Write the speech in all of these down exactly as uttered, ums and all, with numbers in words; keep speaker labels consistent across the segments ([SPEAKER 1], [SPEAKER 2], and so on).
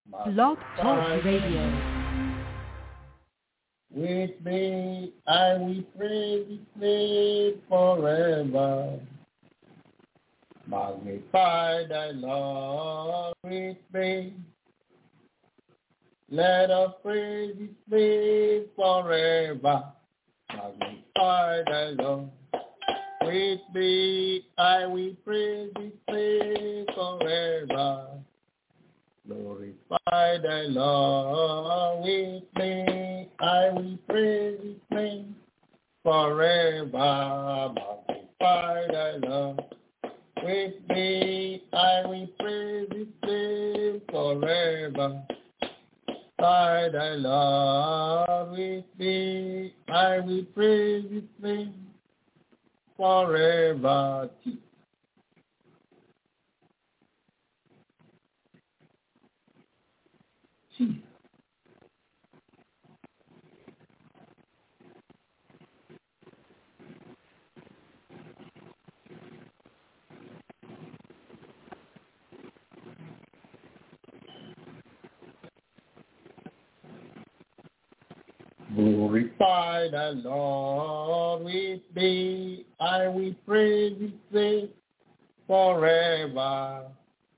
[SPEAKER 1] Blog Talk Radio.
[SPEAKER 2] With me, I will praise His name forever. Magnify thy Lord with me. Let us praise His name forever. Magnify thy Lord with me. I will praise His name forever. Glorify thy Lord with me. I will praise His name forever. Magnify thy Lord with me. I will praise His name forever. By thy Lord with me, I will praise His name forever. Jesus. Glorify the Lord with me. I will praise His name forever.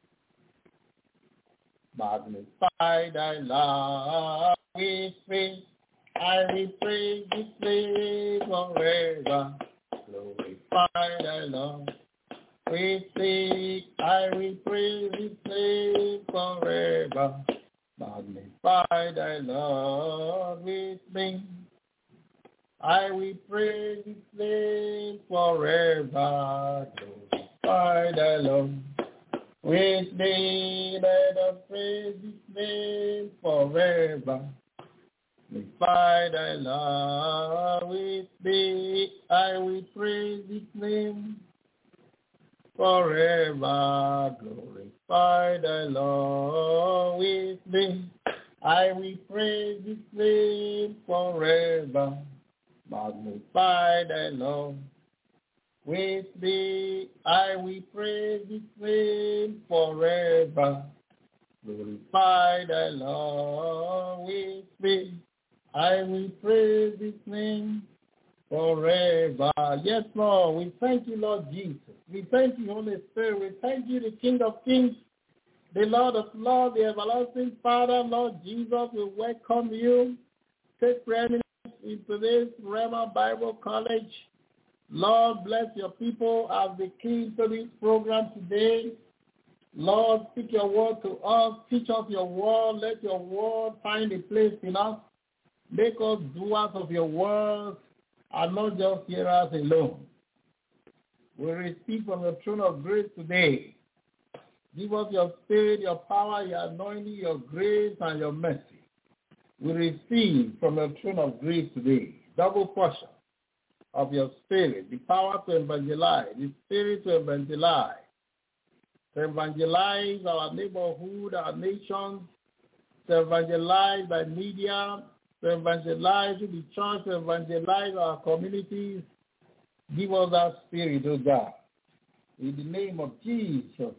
[SPEAKER 2] Magnify thy Lord with me. I will praise His name forever. Glorify thy Lord with me. I will praise His name forever. Magnify thy Lord with me. I will praise His name forever. Glorify thy Lord with me. Let us praise His name forever. Glorify thy Lord with me. I will praise His name forever. Glorify thy Lord with me. I will praise His name forever. Magnify thy Lord with me. I will praise His name forever. Glorify thy Lord with me. I will praise His name forever. Yes, Lord, we thank you, Lord Jesus. We thank you, Holy Spirit. We thank you, the King of Kings, the Lord of Lords, the everlasting Father, Lord Jesus. We welcome you. Take preeminence in today's Rhema Bible College. Lord, bless your people as they came to this program today. Lord, speak your word to us. Teach us your word. Let your word find a place in us. Make us doers of your word and not just hearers alone. We receive from the throne of grace today. Give us your spirit, your power, your anointing, your grace, and your mercy. We receive from the throne of grace today double portion of your spirit, the power to evangelize, the spirit to evangelize, to evangelize our neighborhood, our nations, to evangelize by media, to evangelize to the church, to evangelize our communities. Give us that spirit, oh God. In the name of Jesus,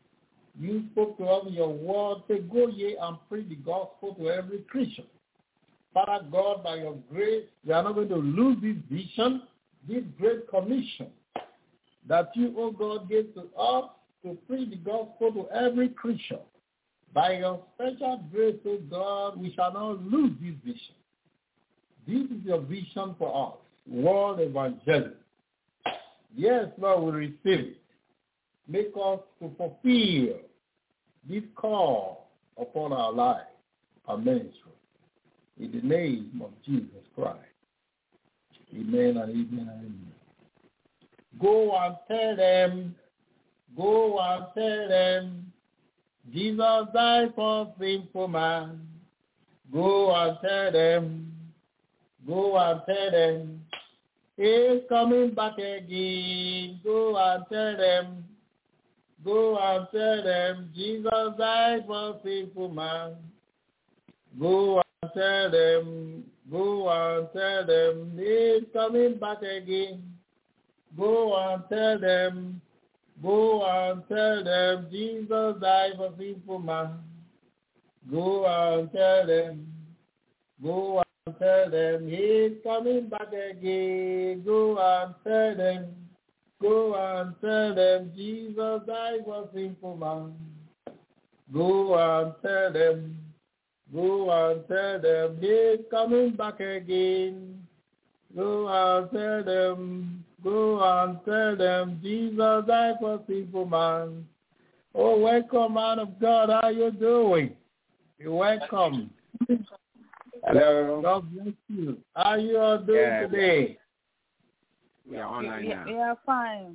[SPEAKER 2] you spoke to us in your word. Say, go ye and preach the gospel to every Christian. Father God, by your grace, we are not going to lose this vision, this great commission that you, oh God, gave to us to preach the gospel to every Christian. By your special grace, oh God, we shall not lose this vision. This is your vision for us, world evangelism. Yes, Lord, we receive it. Make us to fulfill this call upon our life, our ministry. In the name of Jesus Christ. Amen and amen and amen. Go and tell them, go and tell them, Jesus died for sinful man. Go and tell them, go and tell them, He's coming back again. Go and tell them, go and tell them, Jesus died for sinful man. Go and tell them, go and tell them, He's coming back again. Go and tell them, go and tell them, Jesus died for sinful man. Go and tell them. Go and tell them he's coming back again. Go and tell them. Go and tell them Jesus died for sinful man. Go and tell them. Go and tell them he's coming back again. Go and tell them. Go and tell them Jesus died for sinful man. Oh, welcome, man of God. How you doing? You're welcome.
[SPEAKER 3] Hello.
[SPEAKER 2] God bless you. How you all doing
[SPEAKER 3] yeah.
[SPEAKER 2] today?
[SPEAKER 3] We are online
[SPEAKER 4] yeah,
[SPEAKER 3] now.
[SPEAKER 4] We are fine.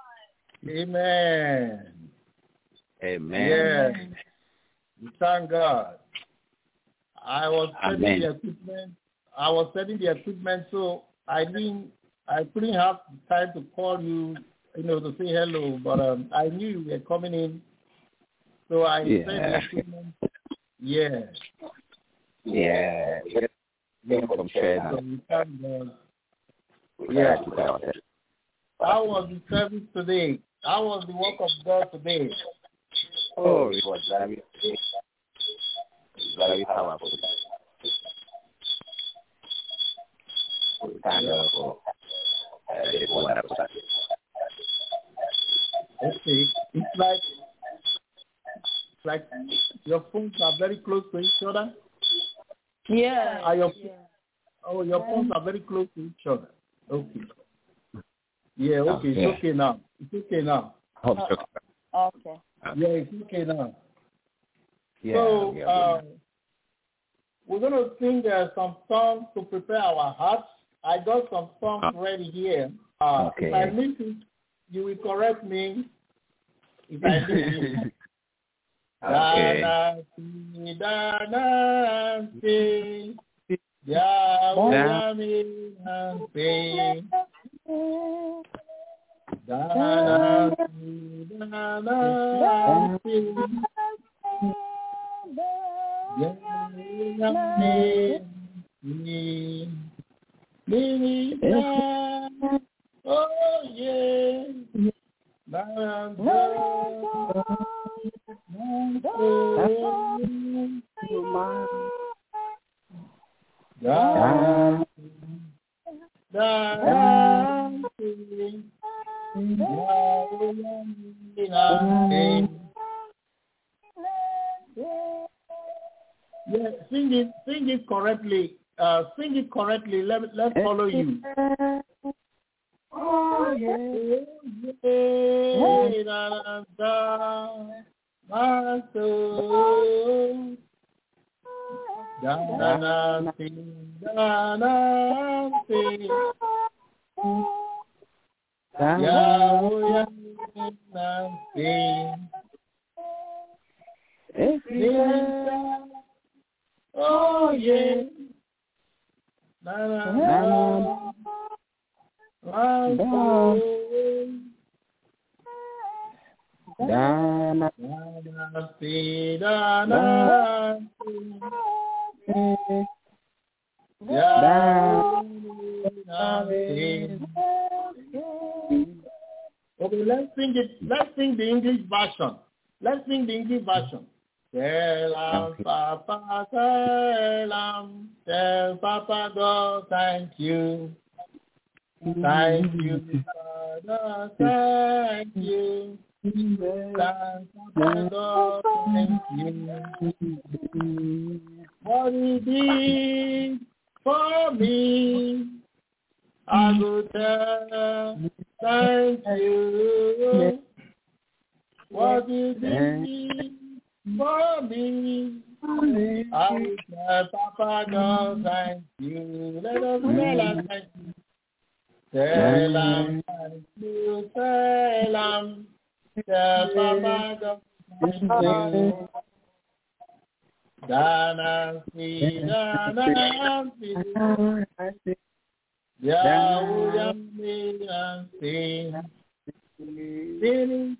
[SPEAKER 2] Amen.
[SPEAKER 3] Amen.
[SPEAKER 2] Yes. We thank God. I was setting
[SPEAKER 3] Amen.
[SPEAKER 2] the equipment. I was setting the equipment, so I didn't. I couldn't have time to call you, you know, to say hello. But um, I knew you were coming in, so I
[SPEAKER 3] Yeah.
[SPEAKER 2] set the equipment. Yeah.
[SPEAKER 3] Yeah.
[SPEAKER 2] Yeah. So we thank God. Yeah. How was the service today? How was the work of God today?
[SPEAKER 3] Oh, it was very, very powerful. We thank God for uh, this wonderful service.
[SPEAKER 2] Okay. It's like, it's like your phones are very close to each other.
[SPEAKER 4] Yeah.
[SPEAKER 2] Are your,
[SPEAKER 4] yeah.
[SPEAKER 2] oh, your phones are very close to each other. Okay. Yeah, okay.
[SPEAKER 3] Okay.
[SPEAKER 2] It's okay now. It's okay now.
[SPEAKER 3] Oh, okay.
[SPEAKER 4] Okay.
[SPEAKER 2] Yeah, it's okay now.
[SPEAKER 3] Yeah,
[SPEAKER 2] so,
[SPEAKER 3] yeah,
[SPEAKER 2] uh, we're going to sing uh, some songs to prepare our hearts. I got some songs
[SPEAKER 3] uh,
[SPEAKER 2] ready here. Uh,
[SPEAKER 3] okay.
[SPEAKER 2] If I miss it, you will correct me. If I miss it.
[SPEAKER 3] Okay.
[SPEAKER 2] Dana, Dana, Dana, Yahweh, Dana, Dana, Dana, oh yeah, yeah, sing it, sing it correctly. Uh, sing it correctly. Let let's follow you. Oh yeah, yeah, my soul. Dana, sing, Dana, sing. Yahweh, sing. Oh yeah. Na na na. My soul. Dana, Dana, see, Dana, see. Dana, see. Okay, let's sing it. Let's sing the English version. Let's sing the English version. Tell um, Papa, tell um, tell Papa God, thank you. Thank you, Father, thank you. Thank Papa God, thank you. What He did for me, I go tell, thank you. What He did for me, I will tell Papa God, thank you. Let us tell us thank you. Tell him, thank you, tell him, tell Papa God, thank you. Dana, see, Dana, see, Yahweh, and see. Sing,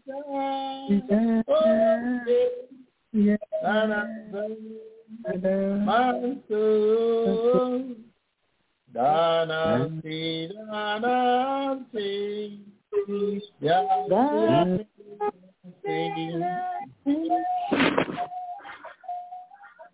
[SPEAKER 2] oh, Dana, my soul. Dana, see, Dana, see, Yahweh, see.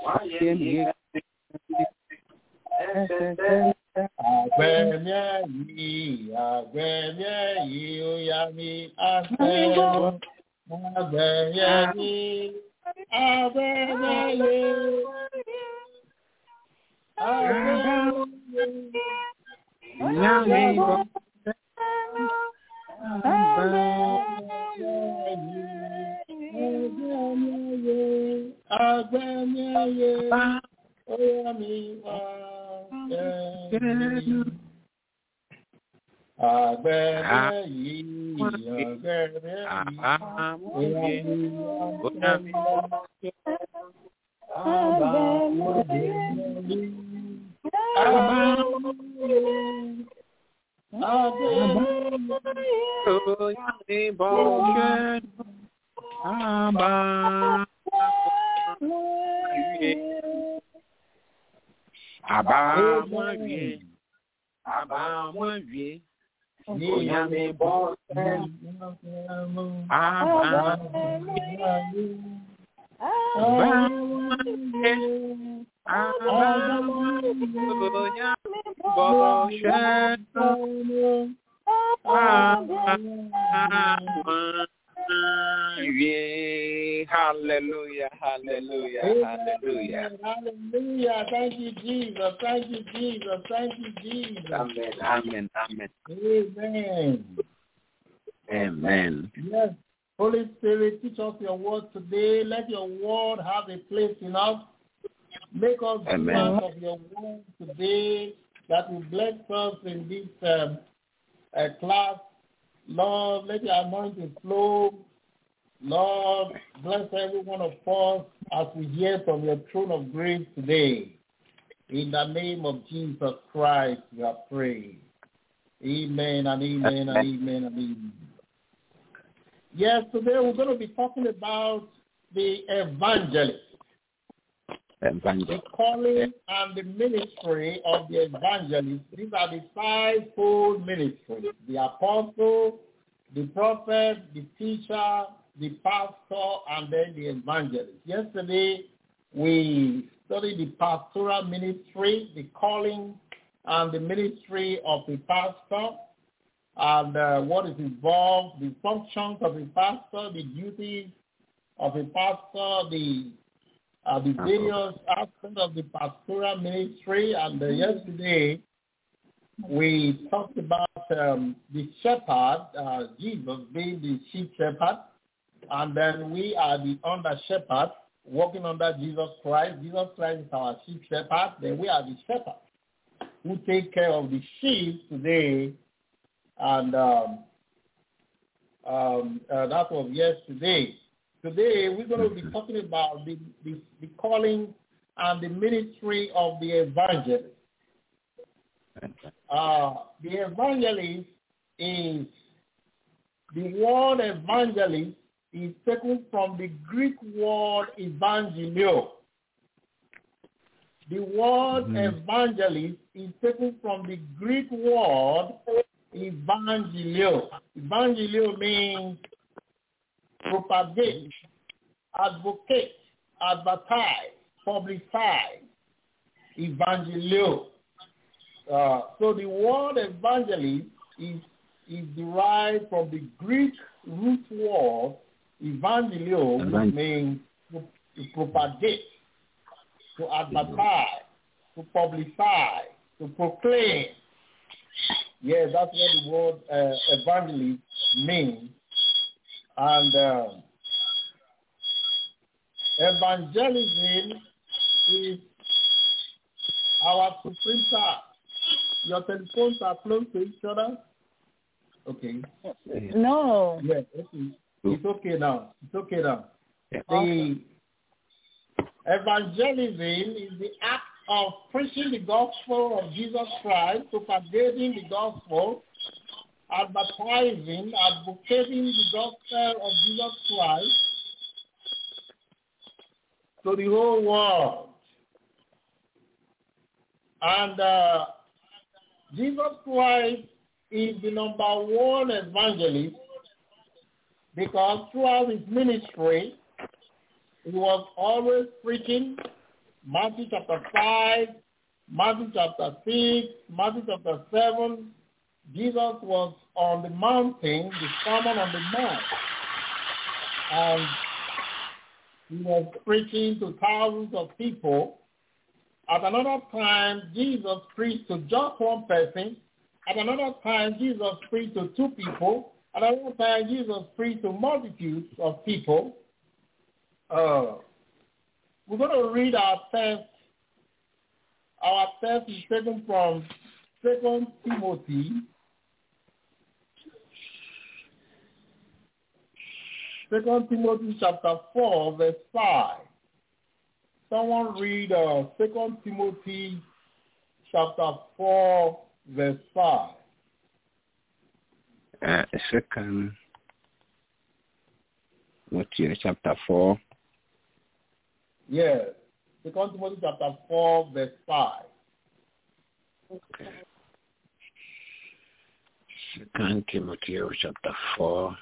[SPEAKER 2] Agbẹ̀mí yìí, agbẹ̀mí yìí, ó yá mi àtẹ̀wọ́. Agbẹ̀mí yìí, agbẹ̀mí yìí, agbẹ̀mí yìí. Agbẹ̀mí ó yá mi wá ẹ̀mí. Agbẹ̀mí yìí, agbẹ̀mí yìí, ó yá mi wá ẹ̀mí.
[SPEAKER 3] Abamoye, abamoye, oyame bose, abamoye, abamoye, abamoye, hallelujah, hallelujah, hallelujah.
[SPEAKER 2] Hallelujah. Thank you, Jesus. Thank you, Jesus. Thank you, Jesus.
[SPEAKER 3] Amen, amen, amen.
[SPEAKER 2] Amen.
[SPEAKER 3] Amen.
[SPEAKER 2] Yes. Holy Spirit, teach us your word today. Let your word have a place in us. Make us doers of your word today that will bless us in this um, uh, class. Lord, let your anointing flow. Lord, bless every one of us as we hear from your throne of grace today. In the name of Jesus Christ, we are praying. Amen and amen and amen and amen. Yes, today we're going to be talking about the evangelist.
[SPEAKER 3] Evangelist.
[SPEAKER 2] The calling and the ministry of the evangelist. These are the fivefold ministries: the apostle, the prophet, the teacher, the pastor, and then the evangelist. Yesterday, we studied the pastoral ministry, the calling and the ministry of the pastor, and uh, what is involved, the functions of a pastor, the duties of a pastor, the uh, the various aspects of the pastoral ministry. And uh, yesterday, we talked about um, the shepherd, uh, Jesus being the sheep shepherd, and then we are the under shepherd, working under Jesus Christ. Jesus Christ is our sheep shepherd. Then we are the shepherds who take care of the sheep today. And um, um, uh, that was yesterday. Today we're going to be talking about the, the, the calling and the ministry of the evangelist. Uh, the evangelist is, the word evangelist is taken from the Greek word evangelio. The word mm-hmm. evangelist is taken from the Greek word evangelio. Evangelio means propagate, advocate, advertise, publicize. Evangelio. Uh, so the word evangelist is, is derived from the Greek root word evangelio, which means to, to propagate, to advertise, to publicize, to proclaim. Yes, that's what the word uh, evangelist means. And uh, evangelism is our supreme task. Your telephones are close to each other? Okay.
[SPEAKER 4] No.
[SPEAKER 2] Yes, okay. It's okay now. It's okay now. The evangelism is the act of preaching the gospel of Jesus Christ, propagating the gospel, advertising, advocating the gospel of Jesus Christ to the whole world. And uh, Jesus Christ is the number one evangelist because throughout his ministry, he was always preaching Matthew chapter five, Matthew chapter six, Matthew chapter seven. Jesus was on the mountain, the Sermon on the Mount, and he was preaching to thousands of people. At another time, Jesus preached to just one person. At another time, Jesus preached to two people. At another time, Jesus preached to multitudes of people. Uh, we're going to read our text. Our text is taken from Second Timothy. Second Timothy chapter four, verse five. Someone read uh, Second Timothy chapter four, verse five.
[SPEAKER 3] Uh, second Timothy chapter four.
[SPEAKER 2] Yes. Second Timothy chapter four, verse five.
[SPEAKER 3] Okay. Second Timothy chapter four,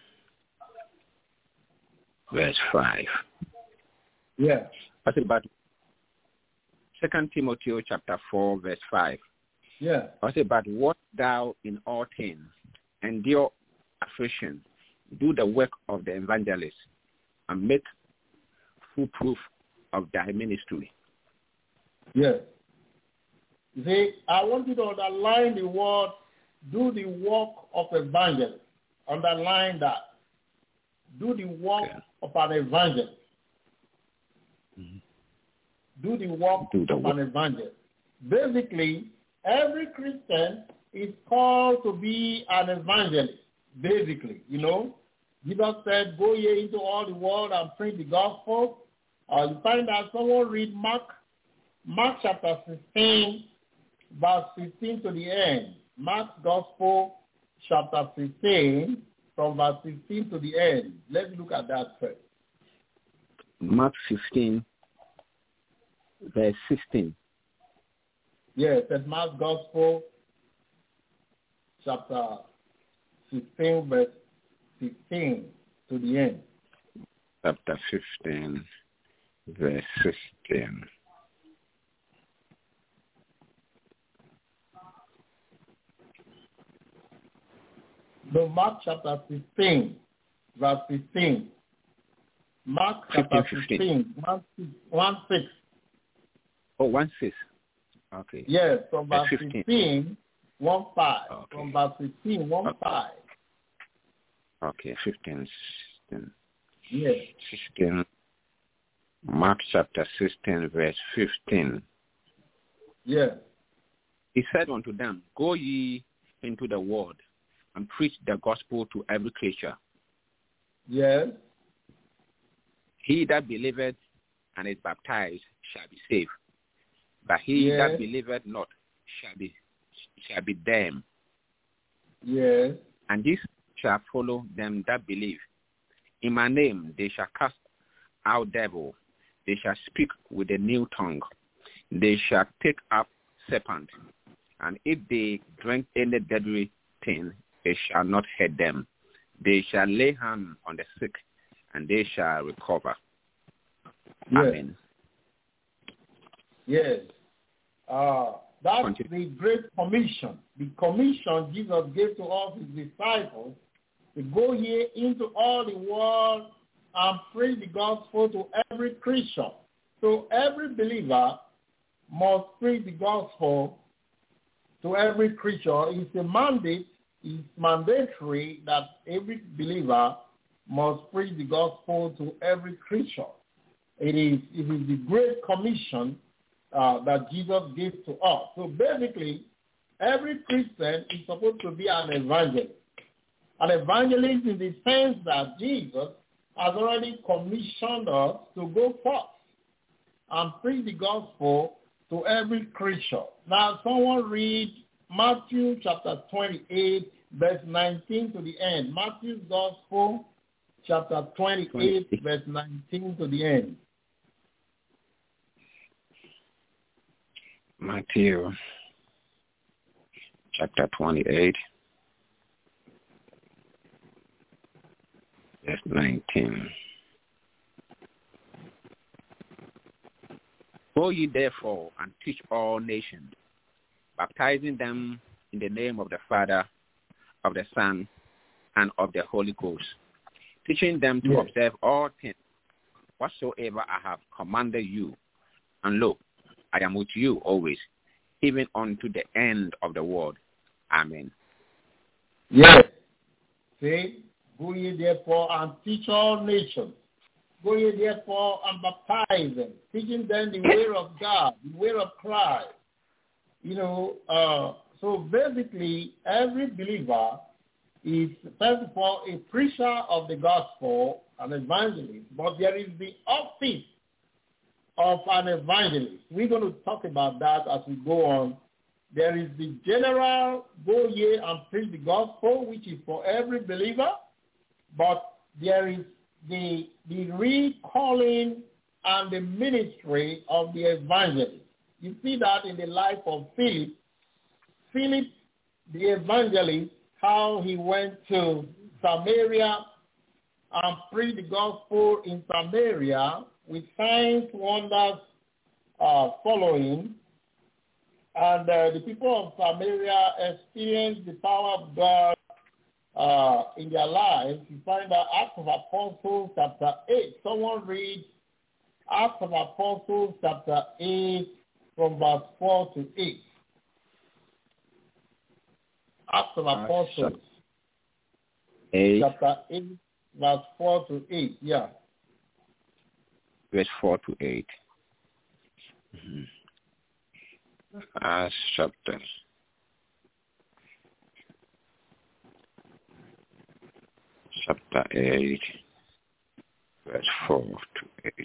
[SPEAKER 3] verse five.
[SPEAKER 2] Yes.
[SPEAKER 3] What about Second Timothy chapter four, verse five?
[SPEAKER 2] Yeah.
[SPEAKER 3] What about what thou in all things endure affliction, do the work of the evangelist, and make full proof of thy ministry?
[SPEAKER 2] Yes. You see, I want you to underline the word, do the work of evangelist. Underline that. Do the work
[SPEAKER 3] Okay.
[SPEAKER 2] of an evangelist.
[SPEAKER 3] Mm-hmm.
[SPEAKER 2] Do the work
[SPEAKER 3] Do the
[SPEAKER 2] of
[SPEAKER 3] work.
[SPEAKER 2] an evangelist. Basically, every Christian is called to be an evangelist. Basically, you know, Jesus said, "Go ye into all the world and preach the gospel." Uh, you find that someone read Mark, Mark chapter sixteen, verse fifteen to the end. Mark's gospel, chapter sixteen, from verse fifteen to the end. Let's look at that first.
[SPEAKER 3] Mark fifteen, verse sixteen.
[SPEAKER 2] Yes, that's Mark's gospel, chapter sixteen, verse fifteen to the end.
[SPEAKER 3] Chapter fifteen, verse sixteen.
[SPEAKER 2] No, Mark chapter sixteen, verse fifteen. Mark chapter fifteen, one six. One, six.
[SPEAKER 3] Oh, one six. Okay.
[SPEAKER 2] Yes, from verse
[SPEAKER 3] Verse fifteen.
[SPEAKER 2] fifteen, one five.
[SPEAKER 3] Okay.
[SPEAKER 2] From verse fifteen, one
[SPEAKER 3] Okay.
[SPEAKER 2] five.
[SPEAKER 3] Okay, fifteen, sixteen.
[SPEAKER 2] Yes.
[SPEAKER 3] sixteen. Mark chapter sixteen, verse fifteen.
[SPEAKER 2] Yes.
[SPEAKER 3] He said unto them, Go ye into the world and preach the gospel to every creature.
[SPEAKER 2] Yes.
[SPEAKER 3] He that believeth and is baptized shall be saved, but he
[SPEAKER 2] Yes.
[SPEAKER 3] that believeth not shall be shall be damned.
[SPEAKER 2] Yes.
[SPEAKER 3] And this shall follow them that believe. In my name they shall cast out devils. They shall speak with a new tongue. They shall take up serpents. And if they drink any deadly thing, it shall not hurt them. They shall lay hands on the sick, and they shall recover.
[SPEAKER 2] Yes.
[SPEAKER 3] Amen.
[SPEAKER 2] Yes. Uh, that's
[SPEAKER 3] Continue.
[SPEAKER 2] the Great Commission. The commission Jesus gave to us, his disciples, to go ye into all the world and preach the gospel to every Christian. So every believer must preach the gospel to every creature. It's a mandate, it's mandatory that every believer must preach the gospel to every creature. It is, it is the Great Commission uh, that Jesus gave to us. So basically, every Christian is supposed to be an evangelist. An evangelist in the sense that Jesus has already commissioned us to go forth and preach the gospel to every creature. Now, someone read Matthew chapter twenty-eight, verse nineteen to the end. Matthew's gospel, chapter twenty-eight, verse nineteen to the end.
[SPEAKER 3] Matthew chapter twenty-eight, verse nineteen. Go ye therefore and teach all nations, baptizing them in the name of the Father, of the Son, and of the Holy Ghost, teaching them to
[SPEAKER 2] Yes.
[SPEAKER 3] observe all things whatsoever I have commanded you. And lo, I am with you always, even unto the end of the world. Amen.
[SPEAKER 2] Yes. See, go ye therefore and teach all nations. Go ye therefore and baptize them, teaching them the way of God, the way of Christ. You know, uh, so basically every believer is, first of all, a preacher of the gospel, an evangelist, but there is the office of an evangelist. We're going to talk about that as we go on. There is the general go ye and preach the gospel, which is for every believer, but there is the, the recalling and the ministry of the evangelist. You see that in the life of Philip. Philip, the evangelist, how he went to Samaria and preached the gospel in Samaria with signs, wonders uh, following. And uh, the people of Samaria experienced the power of God uh, in their lives. You find that Acts of Apostles chapter eight. Someone read Acts of Apostles chapter eight from verse four to eight. Acts of Apostles
[SPEAKER 3] eight.
[SPEAKER 2] chapter eight, verse four to eight. Yeah.
[SPEAKER 3] Verse four to eight. Mm-hmm. Acts chapter. Chapter eight, verse four to eight.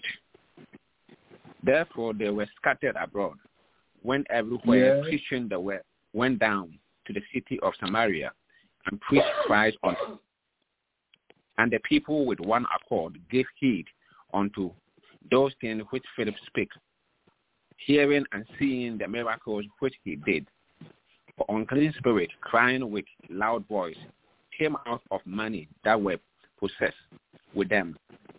[SPEAKER 3] Therefore they were scattered abroad, went everywhere,
[SPEAKER 2] Yes.
[SPEAKER 3] preaching the word, went down to the city of Samaria and preached Christ unto. And the people with one accord gave heed unto those things which Philip spake, hearing and seeing the miracles which he did. For unclean spirit, crying with loud voice, came out of many that were possessed with them,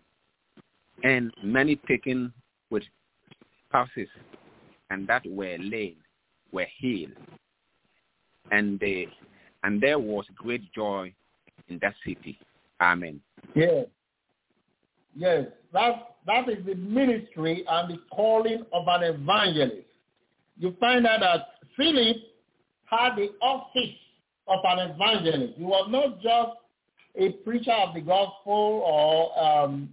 [SPEAKER 3] and many taken with palsies, and that were lame were healed. And they, and there was great joy in that city. Amen.
[SPEAKER 2] Yes. Yes. That, that is the ministry and the calling of an evangelist. You find out that Philip had the office of an evangelist. He was not just a preacher of the gospel, or um,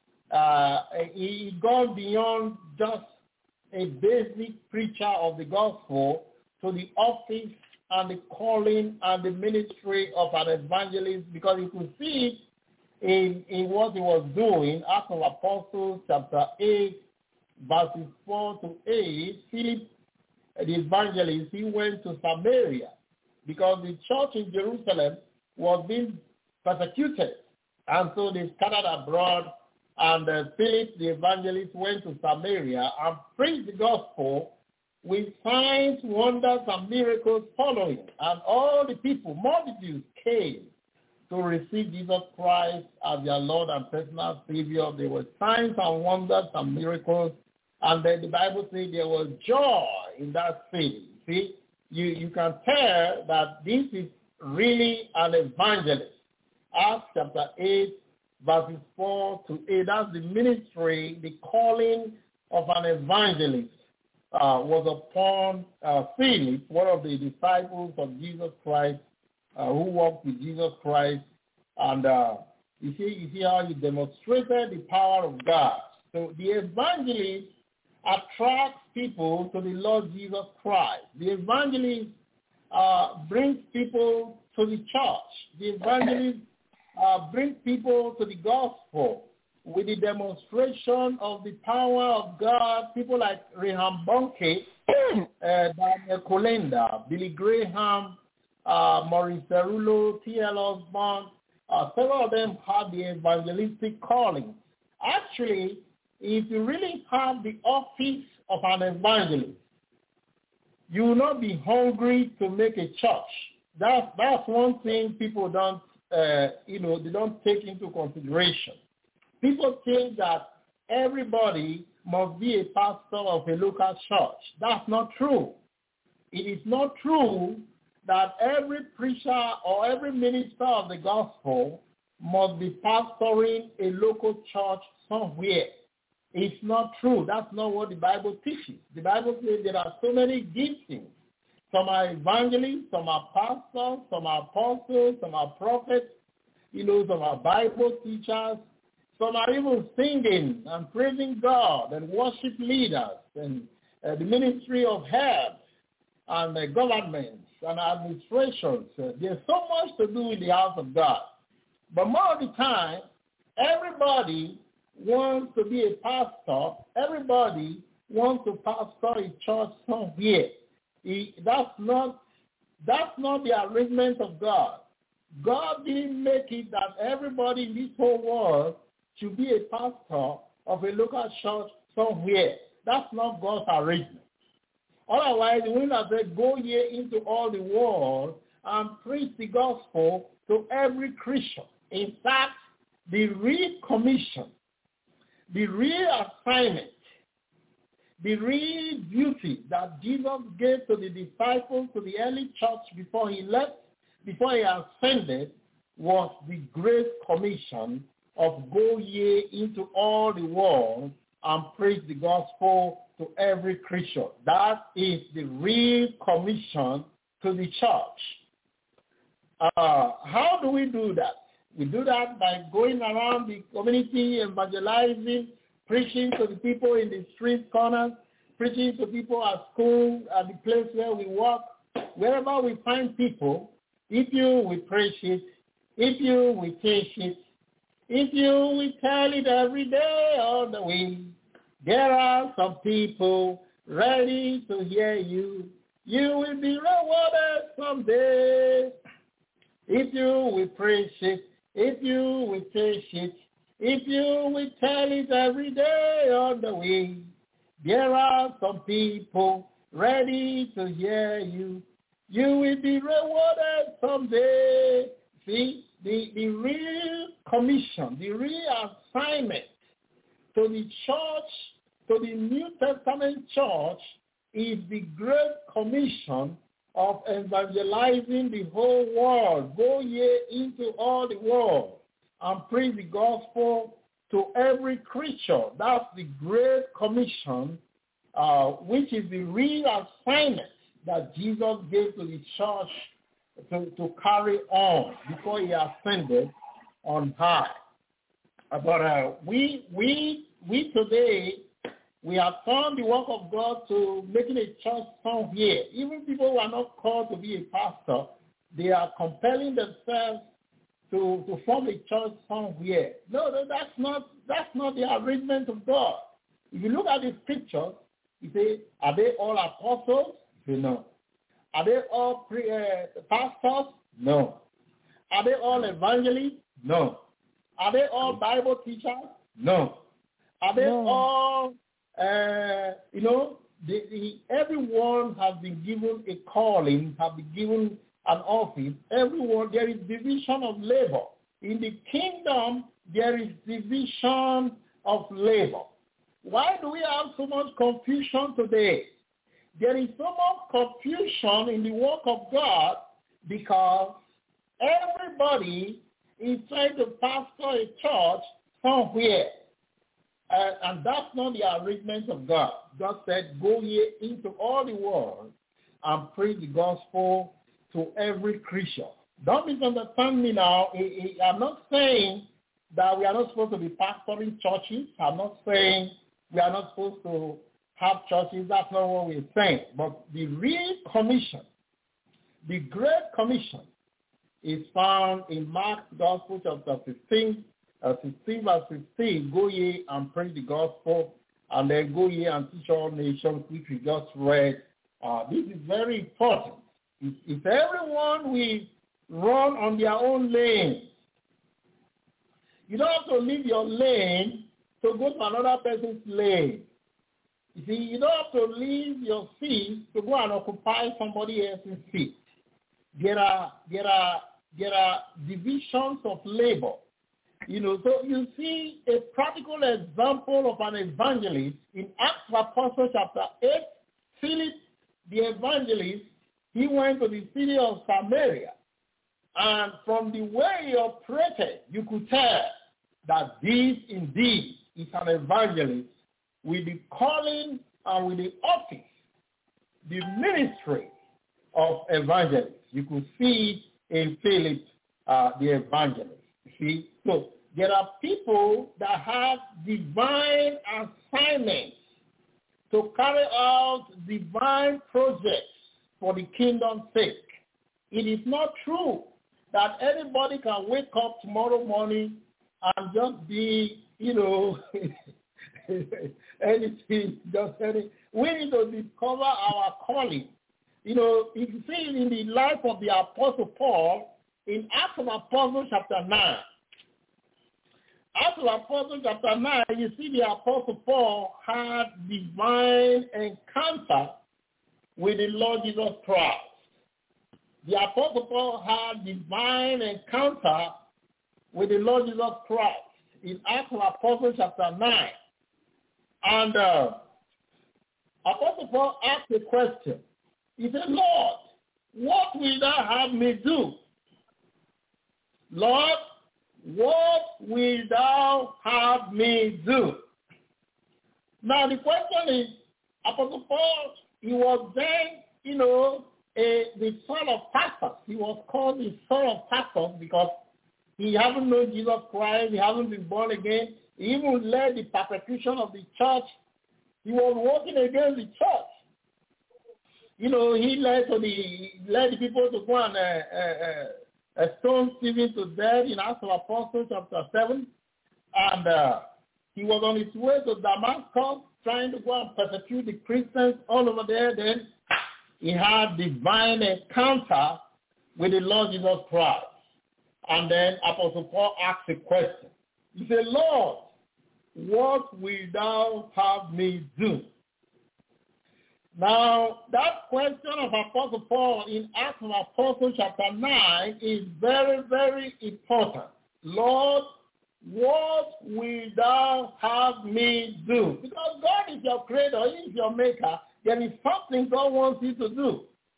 [SPEAKER 2] uh, he gone beyond just a basic preacher of the gospel to the office and the calling and the ministry of an evangelist, because you could see it in, in what he was doing. Acts of Apostles chapter eight, verses four to eight, Philip, the evangelist, he went to Samaria because the church in Jerusalem was being persecuted. And so they scattered abroad, and uh, Philip, the evangelist, went to Samaria and preached the gospel with signs, wonders, and miracles following. And all the people, multitudes, came to receive Jesus Christ as their Lord and personal Savior. There were signs and wonders and miracles. And then the Bible says there was joy in that city. See, you, you can tell that this is really an evangelist. Acts chapter eight, verses four to eight, that's the ministry, the calling of an evangelist uh, was upon uh, Philip, one of the disciples of Jesus Christ, uh, who walked with Jesus Christ. And uh, you see, you see how he demonstrated the power of God. So the evangelist attracts people to the Lord Jesus Christ. The evangelist uh, brings people to the church. The evangelist uh, brings people to the gospel with the demonstration of the power of God. People like Reinhard Bonnke, uh, Daniel Kolenda, Billy Graham, uh, Maurice Cerullo, T L Osborne, uh, several of them had the evangelistic calling. Actually, if you really have the office of an evangelist, you will not be hungry to make a church. That's, that's one thing people don't, uh, you know, they don't take into consideration. People think that everybody must be a pastor of a local church. That's not true. It is not true that every preacher or every minister of the gospel must be pastoring a local church somewhere. It's not true. That's not what the Bible teaches. The Bible says there are so many giftings. Some are evangelists, some are pastors, some are apostles, some are prophets, you know, some are Bible teachers. Some are even singing and praising God, and worship leaders, and uh, the ministry of health, and uh, governments and administrations. Uh, there's so much to do in the house of God. But more of the time, everybody wants to be a pastor. Everybody wants to pastor a church somewhere. He, that's not that's not the arrangement of God. God didn't make it that everybody in this whole world should be a pastor of a local church somewhere. That's not God's arrangement. Otherwise, the wind has said, go ye into all the world and preach the gospel to every Christian. In fact, the real commission, the real assignment, the real duty that Jesus gave to the disciples, to the early church before he left, before he ascended, was the great commission of go ye into all the world and preach the gospel to every Christian. That is the real commission to the church. Uh, how do we do that? We do that by going around the community, evangelizing, preaching to the people in the street corners, preaching to people at school, at the place where we work, wherever we find people. If you will preach it, if you will teach it, if you will tell it every day all the way, there are some people ready to hear you. You will be rewarded someday. If you will preach it, if you will teach it, if you will tell it every day on the way, there are some people ready to hear you. You will be rewarded someday. See, the, the real commission, the real assignment to the church, to the New Testament church, is the great commission of evangelizing the whole world. Go ye into all the world and preach the gospel to every creature. That's the great commission, uh, which is the real assignment that Jesus gave to the church to, to carry on before he ascended on high. But uh, we, we, we today, we have turned the work of God to making a church somewhere. Even people who are not called to be a pastor, they are compelling themselves to, to form a church somewhere. No, no, that's not that's not the arrangement of God. If you look at the scriptures, you say, are they all apostles? You say, no. Are they all pre, uh, pastors? No. Are they all evangelists? No. Are they all Bible teachers? No. Are they
[SPEAKER 4] No.
[SPEAKER 2] all, uh, you know, the, the, everyone has been given a calling, have been given an office. Everyone, there is division of labor. In the kingdom, there is division of labor. Why do we have so much confusion today? There is so much confusion in the work of God because everybody is trying to pastor a church somewhere. Uh, and that's not the arrangement of God. God said, go ye into all the world and preach the gospel to every creature. Don't misunderstand me now. I, I, I'm not saying that we are not supposed to be pastoring churches. I'm not saying we are not supposed to have churches. That's not what we're saying. But the real commission, the great commission, is found in Mark's Gospel chapter fifteen, uh, fifteen verse fifteen. Go ye and preach the gospel, and then go ye and teach all nations, which we just read. Uh, this is very important. If, if everyone will run on their own lane, you don't have to leave your lane to go to another person's lane. You see, you don't have to leave your seat to go and occupy somebody else's seat. There are there are there are divisions of labor, You know, so you see a practical example of an evangelist in Acts of Apostles chapter eight. Philip, the evangelist, he went to the city of Samaria. And from the way he operated, you could tell that this indeed is an evangelist with the calling and with the office, the ministry of evangelist. You could see in Philip uh, the evangelist. See, so there are people that have divine assignments to carry out divine projects for the kingdom's sake. It is not true that anybody can wake up tomorrow morning and just be, you know, anything, just any. We need to discover our calling. You know, you can see in the life of the Apostle Paul in Acts of Apostles chapter nine. Acts of Apostles chapter nine, you see the Apostle Paul had divine encounter with the Lord Jesus Christ. The Apostle Paul had divine encounter with the Lord Jesus Christ in Acts of Apostles chapter nine. And uh, Apostle Paul asked a question. He said, Lord, what will thou have me do? Lord, what will thou have me do? Now the question is, Apostle Paul, he was then, you know, a, the son of pastors. He was called the son of pastors because he hasn't known Jesus Christ. He hasn't been born again. He even led the persecution of the church. He was working against the church. You know, he led to the led the people to go and uh, uh, uh, stone Stephen to death in Acts of Apostles chapter seven, and uh, he was on his way to Damascus trying to go and persecute the Christians all over there. Then he had divine encounter with the Lord Jesus Christ, and then Apostle Paul asked a question. He said, Lord, what will thou have me do? Now, that question of Apostle Paul in Acts of Apostles chapter nine is very, very important. Lord, what will thou have me do? Because God is your creator, he is your maker. There is something God wants you to do.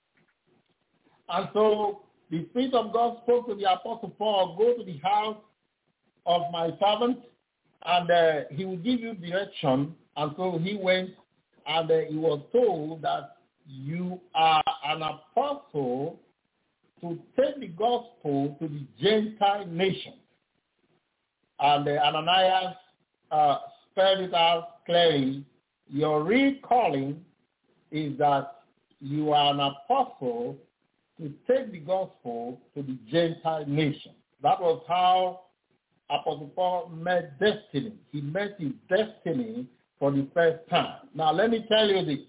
[SPEAKER 2] And so the Spirit of God spoke to the Apostle Paul, go to the house of my servant, and uh, he will give you direction. And so he went, and uh, he was told that you are an apostle to take the gospel to the Gentile nations. And uh, Ananias uh, spelled it out clearly. Your real calling is that you are an apostle to take the gospel to the Gentile nations. That was how Apostle Paul met destiny. He met his destiny for the first time. Now, let me tell you this.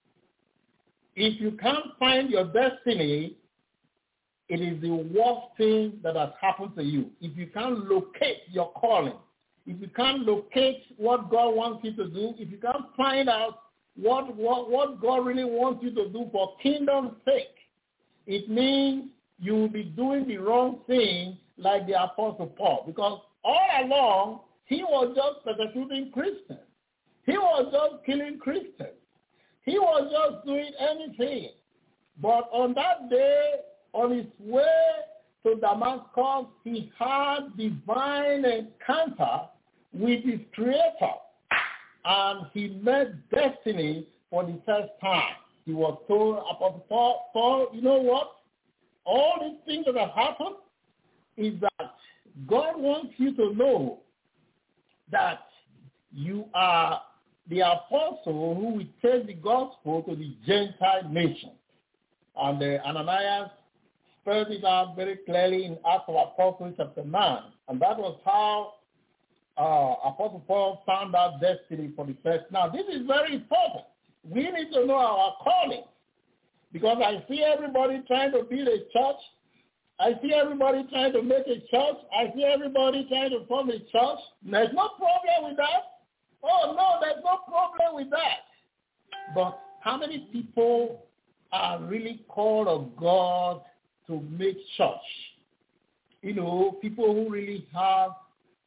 [SPEAKER 2] If you can't find your destiny, it is the worst thing that has happened to you. If you can't locate your calling, if you can't locate what God wants you to do, if you can't find out what, what, what God really wants you to do for kingdom's sake, it means you will be doing the wrong thing like the Apostle Paul. Because all along, he was just persecuting Christians. He was just killing Christians. He was just doing anything. But on that day, on his way to Damascus, he had divine encounter with his Creator. And he met destiny for the first time. He was told, Apostle Paul, Paul, you know what? All these things that have happened is that God wants you to know that you are the apostle who will take the gospel to the Gentile nations. And uh, Ananias spelled it out very clearly in Acts of Apostles chapter nine. And that was how uh, Apostle Paul found out destiny for the first. Now, this is very important. We need to know our calling. Because I see everybody trying to build a church. I see everybody trying to make a church. I see everybody trying to form a church. There's no problem with that. Oh, no, there's no problem with that. But how many people are really called of God to make church? You know, people who really have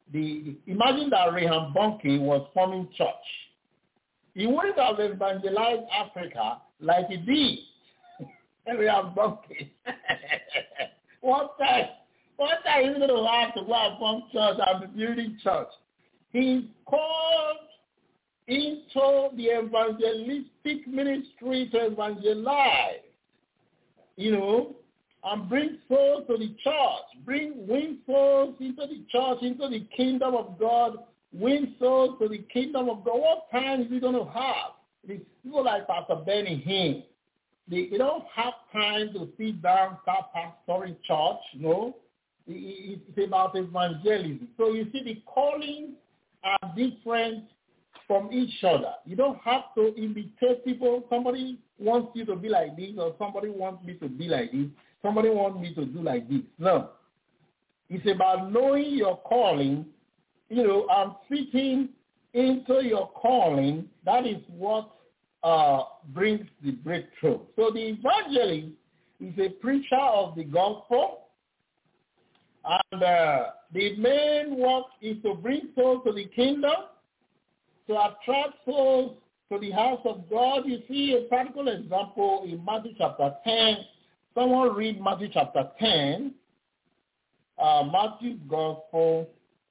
[SPEAKER 2] the, the imagine that Reinhard Bonnke was forming church. He wouldn't have evangelized Africa like he did. Reinhard Bonnke. What time? What time is he going to have to go and form church and be building church? He called into the evangelistic ministry to evangelize, you know, and bring souls to the church, bring win souls into the church, into the kingdom of God, win souls to the kingdom of God. What time is he going to have? The people like Pastor Benny Hinn, they, they don't have time to sit down, start pastoring church, you know. It, it's about evangelism. So you see, the callings are different from each other. You don't have to imitate people. Somebody wants you to be like this, or somebody wants me to be like this. Somebody wants me to do like this. No. It's about knowing your calling, you know, and fitting into your calling. That is what uh, brings the breakthrough. So the evangelist is a preacher of the gospel, and uh, the main work is to bring souls to the kingdom, to attract souls to the house of God. You see a practical example in Matthew chapter ten. Someone read Matthew chapter ten. Uh, Matthew Gospel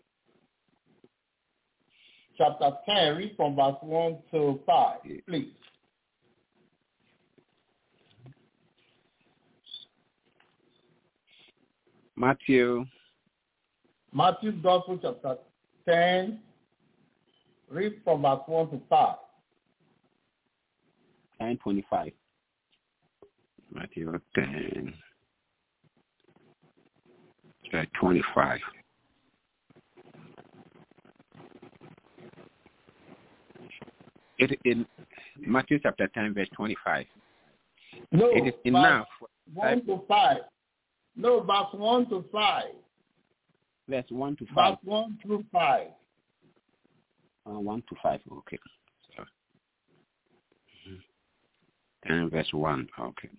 [SPEAKER 2] chapter ten. Read from verse one to five, please.
[SPEAKER 3] Matthew.
[SPEAKER 2] Matthew Gospel chapter ten. Read from verse one to five.
[SPEAKER 3] ten twenty-five. Matthew ten. twenty-five. It in Matthew chapter ten, verse twenty-five.
[SPEAKER 2] No,
[SPEAKER 3] it is enough.
[SPEAKER 2] One to five. No, verse one to five.
[SPEAKER 3] Verse one to five.
[SPEAKER 2] Verse one through five.
[SPEAKER 3] Uh, one to five. Okay. So, ten verse one. Okay.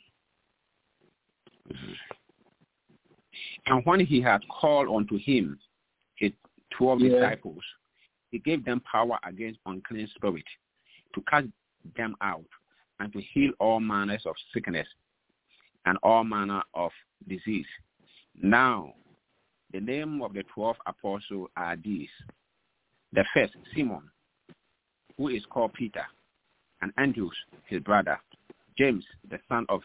[SPEAKER 3] And when he had called unto him his twelve yeah. disciples, he gave them power against unclean spirits to cast them out and to heal all manners of sickness and all manner of disease. Now, the name of the twelve apostles are these. The first, Simon, who is called Peter, and Andrew, his brother, James, the son of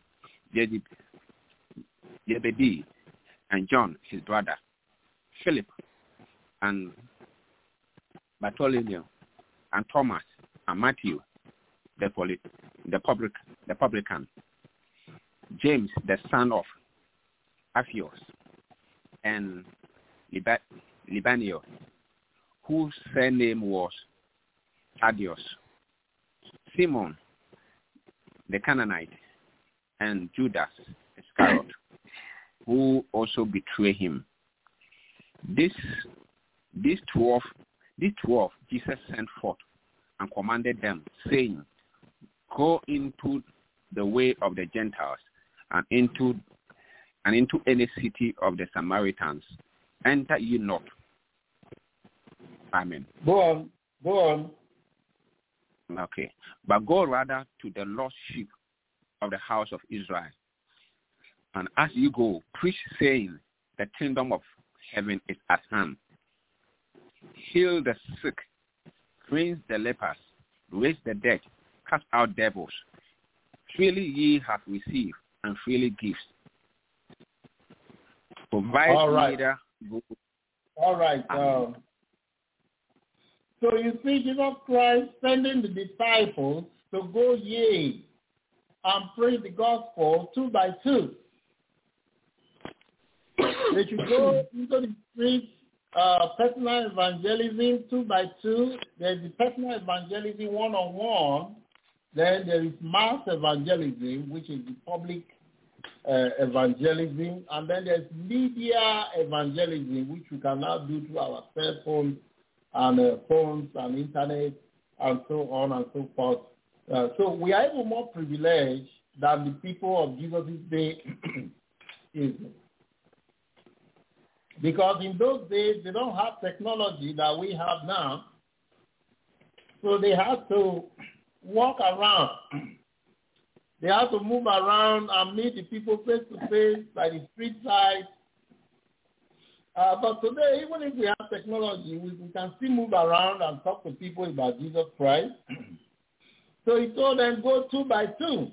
[SPEAKER 3] Zebedee, and John, his brother, Philip, and Bartholomew, and Thomas, and Matthew, the, poly, the, public, the publican, James, the son of Alphaeus, and Liba, Libanio, whose surname was Thaddeus, Simon, the Canaanite, and Judas Iscariot, who also betrayed him. This, these twelve, these twelve, Jesus sent forth and commanded them, saying, "Go into the way of the Gentiles, and into and into any city of the Samaritans. Enter ye not." Amen.
[SPEAKER 2] Go on. Go on.
[SPEAKER 3] Okay. But go rather to the lost sheep of the house of Israel. And as you go, preach, saying, the kingdom of heaven is at hand. Heal the sick, cleanse the lepers, raise the dead, cast out devils. Freely ye have received, and freely give. Provide
[SPEAKER 2] All right.
[SPEAKER 3] neither good.
[SPEAKER 2] All right. Um, so you see Jesus Christ sending the disciples to go ye and preach the gospel two by two. They should go into the streets, uh, personal evangelism two by two. There's the personal evangelism one-on-one. Then there is mass evangelism, which is the public uh, evangelism. And then there's media evangelism, which we can now do through our cell phones and uh, phones and internet and so on and so forth. Uh, so we are even more privileged than the people of Jesus' day is. Because in those days, they don't have technology that we have now. So they have to walk around. They have to move around and meet the people face to face by the street side. Uh, but today, even if we have technology, we, we can still move around and talk to people about Jesus Christ. So he told them, go two by two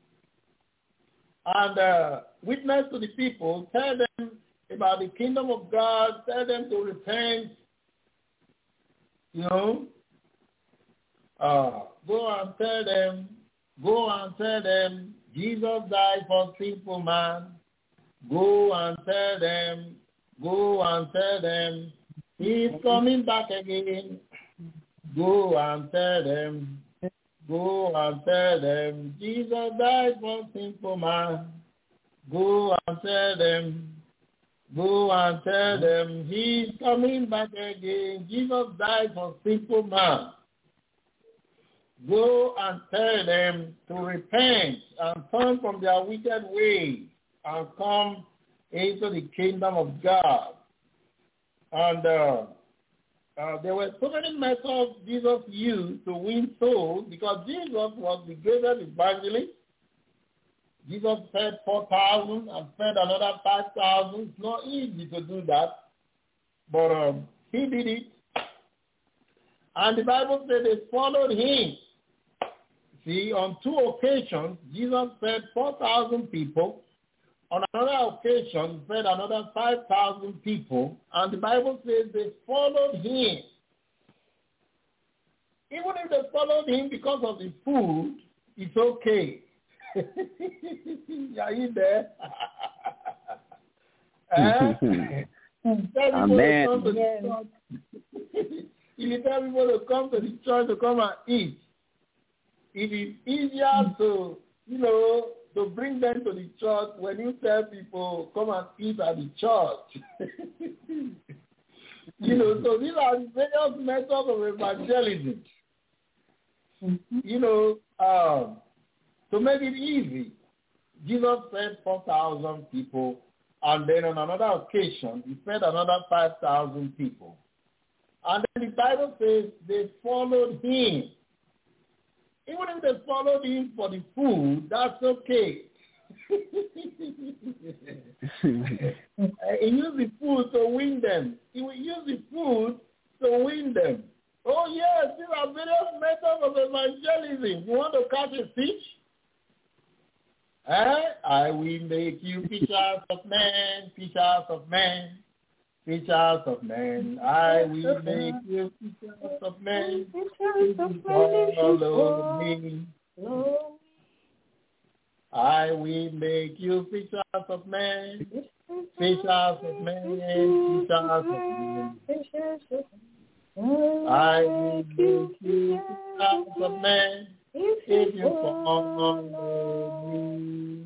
[SPEAKER 2] and uh, witness to the people, tell them about the kingdom of God, tell them to repent, you know. Uh, go and tell them, go and tell them, Jesus died for sinful man. Go and tell them, go and tell them, he's coming back again. Go and tell them, go and tell them, Jesus died for sinful man. Go and tell them, go and tell them, he's coming back again. Jesus died for sinful man. Go and tell them to repent and turn from their wicked ways and come into the kingdom of God. And uh, uh, there were so many methods Jesus used to win souls because Jesus was the greatest evangelist. Jesus fed four thousand and fed another five thousand. It's not easy to do that, but um, he did it. And the Bible said they followed him. See, on two occasions, Jesus fed four thousand people. On another occasion, he fed another five thousand people. And the Bible says they followed him. Even if they followed him because of the food, it's okay. Are you there? uh,
[SPEAKER 3] Amen.
[SPEAKER 2] If you tell people to come to the church to come and eat, it is easier to, you know, to bring them to the church when you tell people, come and eat at the church. You know, so these are the various methods of evangelism. Mm-hmm. You know, um, to make it easy, Jesus fed four thousand people, and then on another occasion, he fed another five thousand people. And then the Bible says they followed him. Even if they followed him for the food, that's okay. He used the food to win them. He will use the food to win them. Oh, yes, these are various methods of evangelism. You want to catch a fish? Eh? I will make you fishers of men, fishers of men, fishers of men. I will make you fishers of men. Follow me. I will make you fishers of men, fishers of men, fishers of men. I will make you fishers of men if you follow me.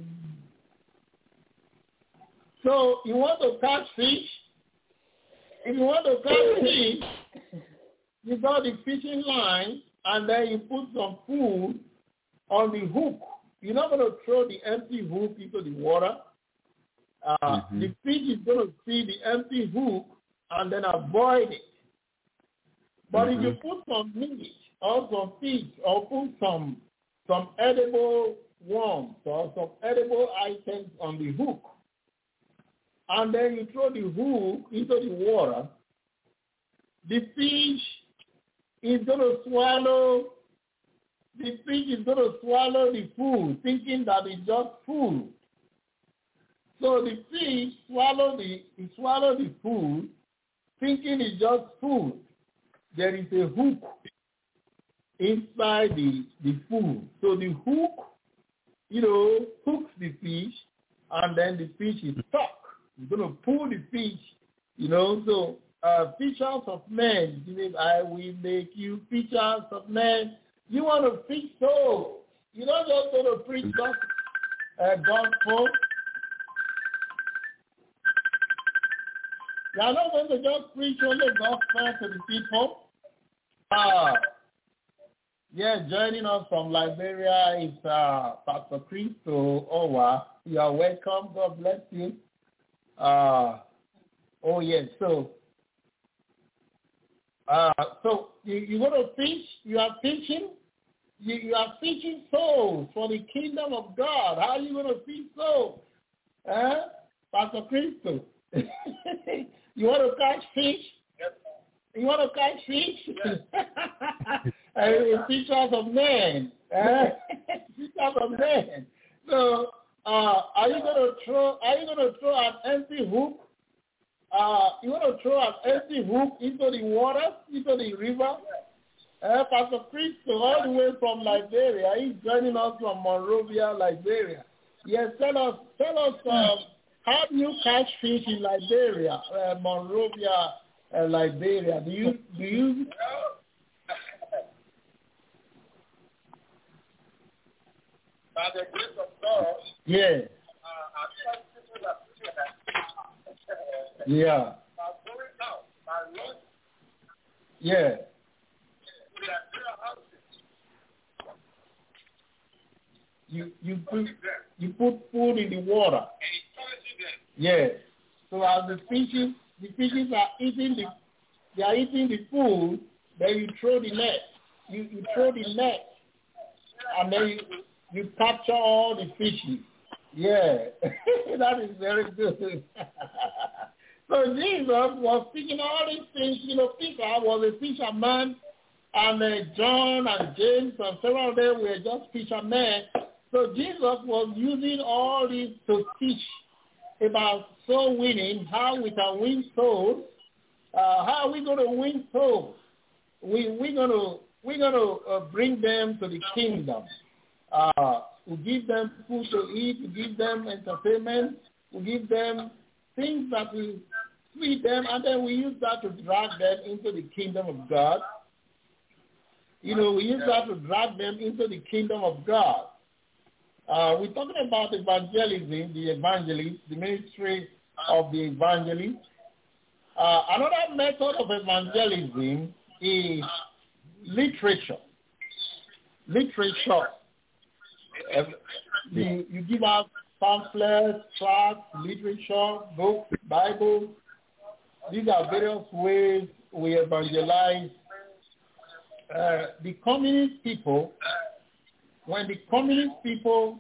[SPEAKER 2] So you want to catch fish? If you want to catch fish, you got the fishing line and then you put some food on the hook. You're not going to throw the empty hook into the water. Uh, mm-hmm. The fish is going to see the empty hook and then avoid it. But mm-hmm. if you put some meat or some fish or put some some edible worms or some edible items on the hook, and then you throw the hook into the water, the fish is going to swallow The fish is going to swallow the food, thinking that it's just food. So the fish swallow the it swallow the food, thinking it's just food. There is a hook inside the, the food. So the hook, you know, hooks the fish, and then the fish is stuck. You're going to pull the fish, you know. So uh, fishers of men, I will make you fishers of men. You want to preach souls. You don't just want to preach God, uh, gospel. You are not going to just preach only gospel to the people. Uh, yeah, joining us from Liberia is uh, Pastor Cristo Owa. You are welcome. God bless you. Uh, Oh yes. So, uh, so you you want to teach? You are teaching. You you are teaching souls for the kingdom of God. How are you going to teach souls? Huh? Pastor Cristo. You want to catch fish?
[SPEAKER 5] Yes.
[SPEAKER 2] You want to catch fish?
[SPEAKER 5] Yes.
[SPEAKER 2] uh, teachers of men. Uh, teachers of men. So, uh, are you going to throw? Are you going to throw an empty hook? Uh, you want to throw an empty hook into the water, into the river? Uh, Pastor Cristo, all the way from Liberia, he's joining us from Monrovia, Liberia. Yes, tell us, tell us, um, how do you catch fish in Liberia, uh, Monrovia, uh, Liberia? Do you, do you?
[SPEAKER 5] By the grace of God,
[SPEAKER 2] Yeah.
[SPEAKER 5] uh, I'm people that
[SPEAKER 2] Yeah.
[SPEAKER 5] are going out by road.
[SPEAKER 2] Yeah.
[SPEAKER 5] We are there houses.
[SPEAKER 2] You you put you put food in the water.
[SPEAKER 5] And it's touching them.
[SPEAKER 2] Yes. So as the fishes the fishes are eating the they are eating the food, then you throw the net. You you throw the net and then you, you capture all the fishes. Yeah. That is very good. So Jesus was speaking all these things. You know, Peter was a fisherman, and uh, John and James and several of them were just fishermen. So Jesus was using all these to teach about soul winning, how we can win souls. Uh, how are we going to win souls? We we're going to we're going to uh, bring them to the kingdom. Uh, we give them food to eat. We give them entertainment. We give them things that will feed them, and then we use that to drag them into the kingdom of God. You know, we use that to drag them into the kingdom of God. Uh, we're talking about evangelism, the evangelist, the ministry of the evangelist. Uh, another method of evangelism is literature. Literature. Uh, you, you give out pamphlets, tracts, literature, books, Bibles. These are various ways we evangelize. Uh, the communist people, when the communist people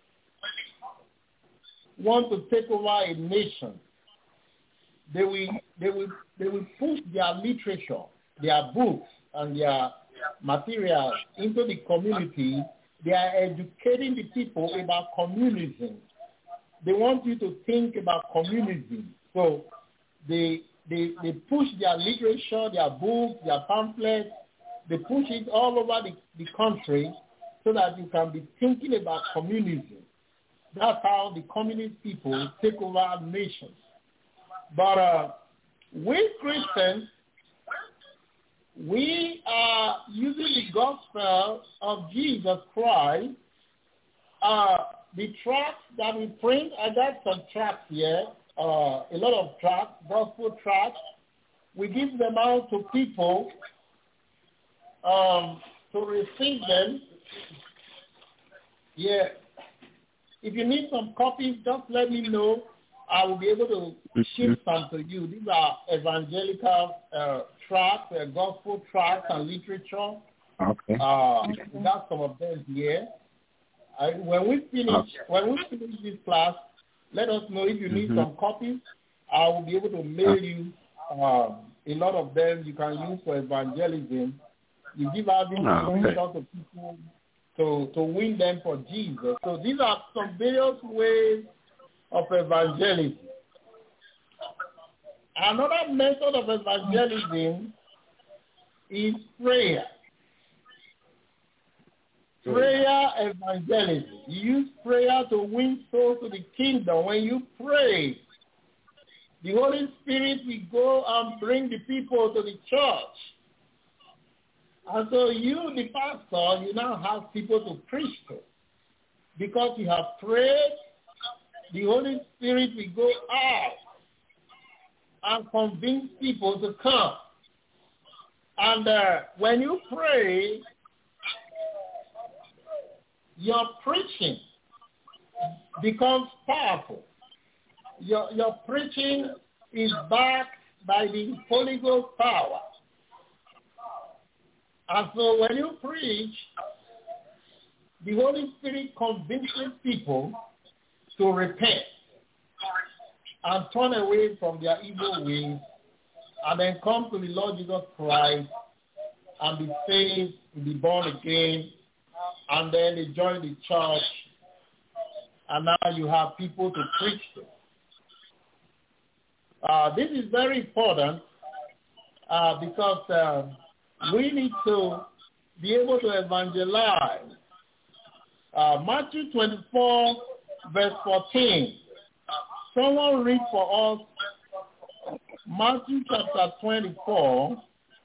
[SPEAKER 2] want to take over a nation, they will they will they will push their literature, their books, and their materials into the community. They are educating the people about communism. They want you to think about communism. So they they they push their literature, their books, their pamphlets. They push it all over the, the country so that you can be thinking about communism. That's how the communist people take over nations. But uh, we Christians, we are using the gospel of Jesus Christ. Uh, the tracts that we print, I got some tracts here, uh, a lot of tracts, gospel tracts. We give them out to people um, to receive them. Yeah. If you need some copies, just let me know. I will be able to ship some to you. These are evangelical uh, tracts, uh, gospel tracts, and literature.
[SPEAKER 3] Okay.
[SPEAKER 2] Uh, we got some of them here. I, when we finish,
[SPEAKER 3] Okay.
[SPEAKER 2] when we finish this class, let us know if you need
[SPEAKER 3] Mm-hmm.
[SPEAKER 2] some copies. I will be able to mail you um, a lot of them. You can use for evangelism. You give out these
[SPEAKER 3] Okay.
[SPEAKER 2] to people to to win them for Jesus. So these are some various ways of evangelism. Another method of evangelism is prayer. Prayer evangelism. You use prayer to win souls to the kingdom. When you pray, the Holy Spirit will go and bring the people to the church. And so you, the pastor, you now have people to preach to. Because you have prayed, the Holy Spirit will go out and convince people to come. And uh, when you pray, your preaching becomes powerful. Your, your preaching is backed by the Holy Ghost power. And so when you preach, the Holy Spirit convinces people to repent and turn away from their evil ways and then come to the Lord Jesus Christ and be saved, be born again, and then they join the church, and now you have people to preach to. Uh, this is very important uh, because uh, we need to be able to evangelize. Uh, Matthew twenty-four, verse fourteen. Someone read for us Matthew chapter twenty-four,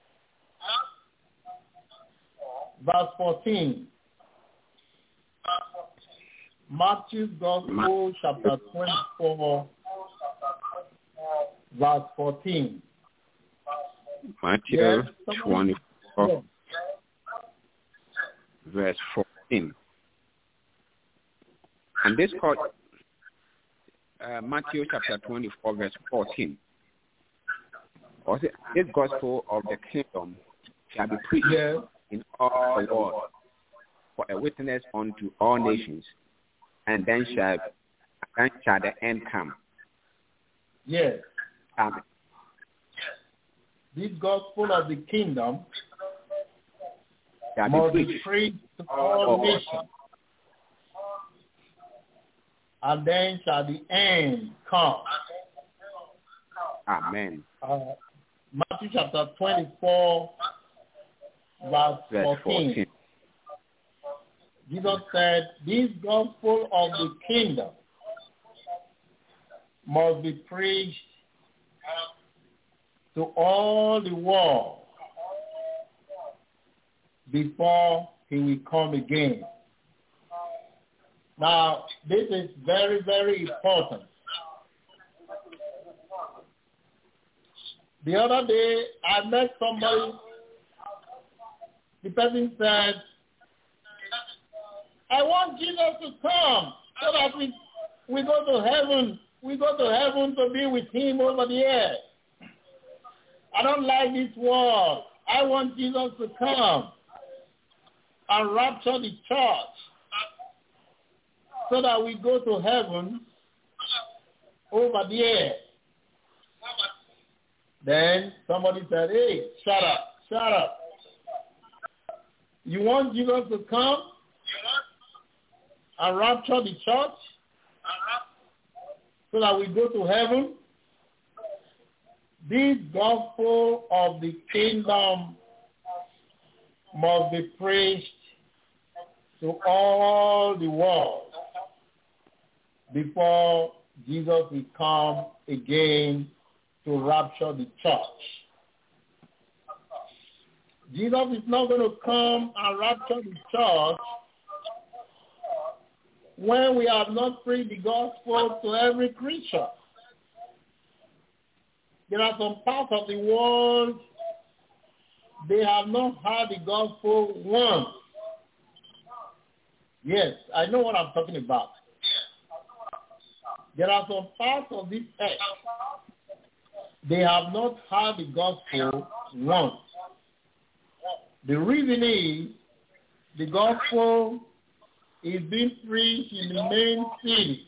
[SPEAKER 2] verse fourteen. Matthew's Gospel, chapter twenty-four, verse fourteen.
[SPEAKER 3] Matthew
[SPEAKER 2] Yes,
[SPEAKER 3] twenty-four,
[SPEAKER 2] yes.
[SPEAKER 3] verse fourteen. And this called uh, Matthew chapter twenty-four, verse fourteen. Was it, this gospel of the kingdom shall be preached
[SPEAKER 2] Yes.
[SPEAKER 3] in all the world for a witness unto all nations, and then shall then shall the end come.
[SPEAKER 2] Yes.
[SPEAKER 3] Amen.
[SPEAKER 2] This gospel of the kingdom
[SPEAKER 3] Shall
[SPEAKER 2] must
[SPEAKER 3] be
[SPEAKER 2] be
[SPEAKER 3] preached
[SPEAKER 2] preached to all nations, and then shall the end come.
[SPEAKER 3] Amen.
[SPEAKER 2] Uh, Matthew chapter twenty-four, verse
[SPEAKER 3] Verse
[SPEAKER 2] fourteen.
[SPEAKER 3] fourteen.
[SPEAKER 2] Jesus said, this gospel of the kingdom must be preached to all the world before he will come again. Now, this is very, very important. The other day, I met somebody. The person said, I want Jesus to come so that we, we go to heaven. We go to heaven to be with him over the earth. I don't like this world. I want Jesus to come and rapture the church so that we go to heaven over the earth. Then somebody said, hey, shut up, shut up. You want Jesus to come and rapture the church so that we go to heaven? This gospel of the kingdom must be preached to all the world before Jesus will come again to rapture the church. Jesus is not going to come and rapture the church when we have not preached the gospel to every creature. There are some parts of the world they have not heard the gospel once. Yes, I know what I'm talking about. There are some parts of this earth they have not heard the gospel once. The reason is the gospel is being preached in the main city.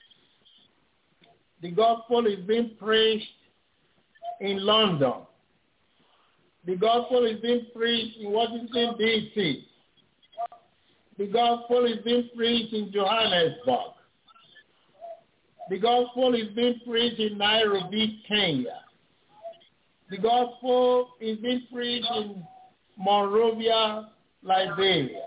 [SPEAKER 2] The gospel is being preached in London. The gospel is being preached in Washington, D C The gospel is being preached in Johannesburg. The gospel is being preached in Nairobi, Kenya. The gospel is being preached in Monrovia, Liberia.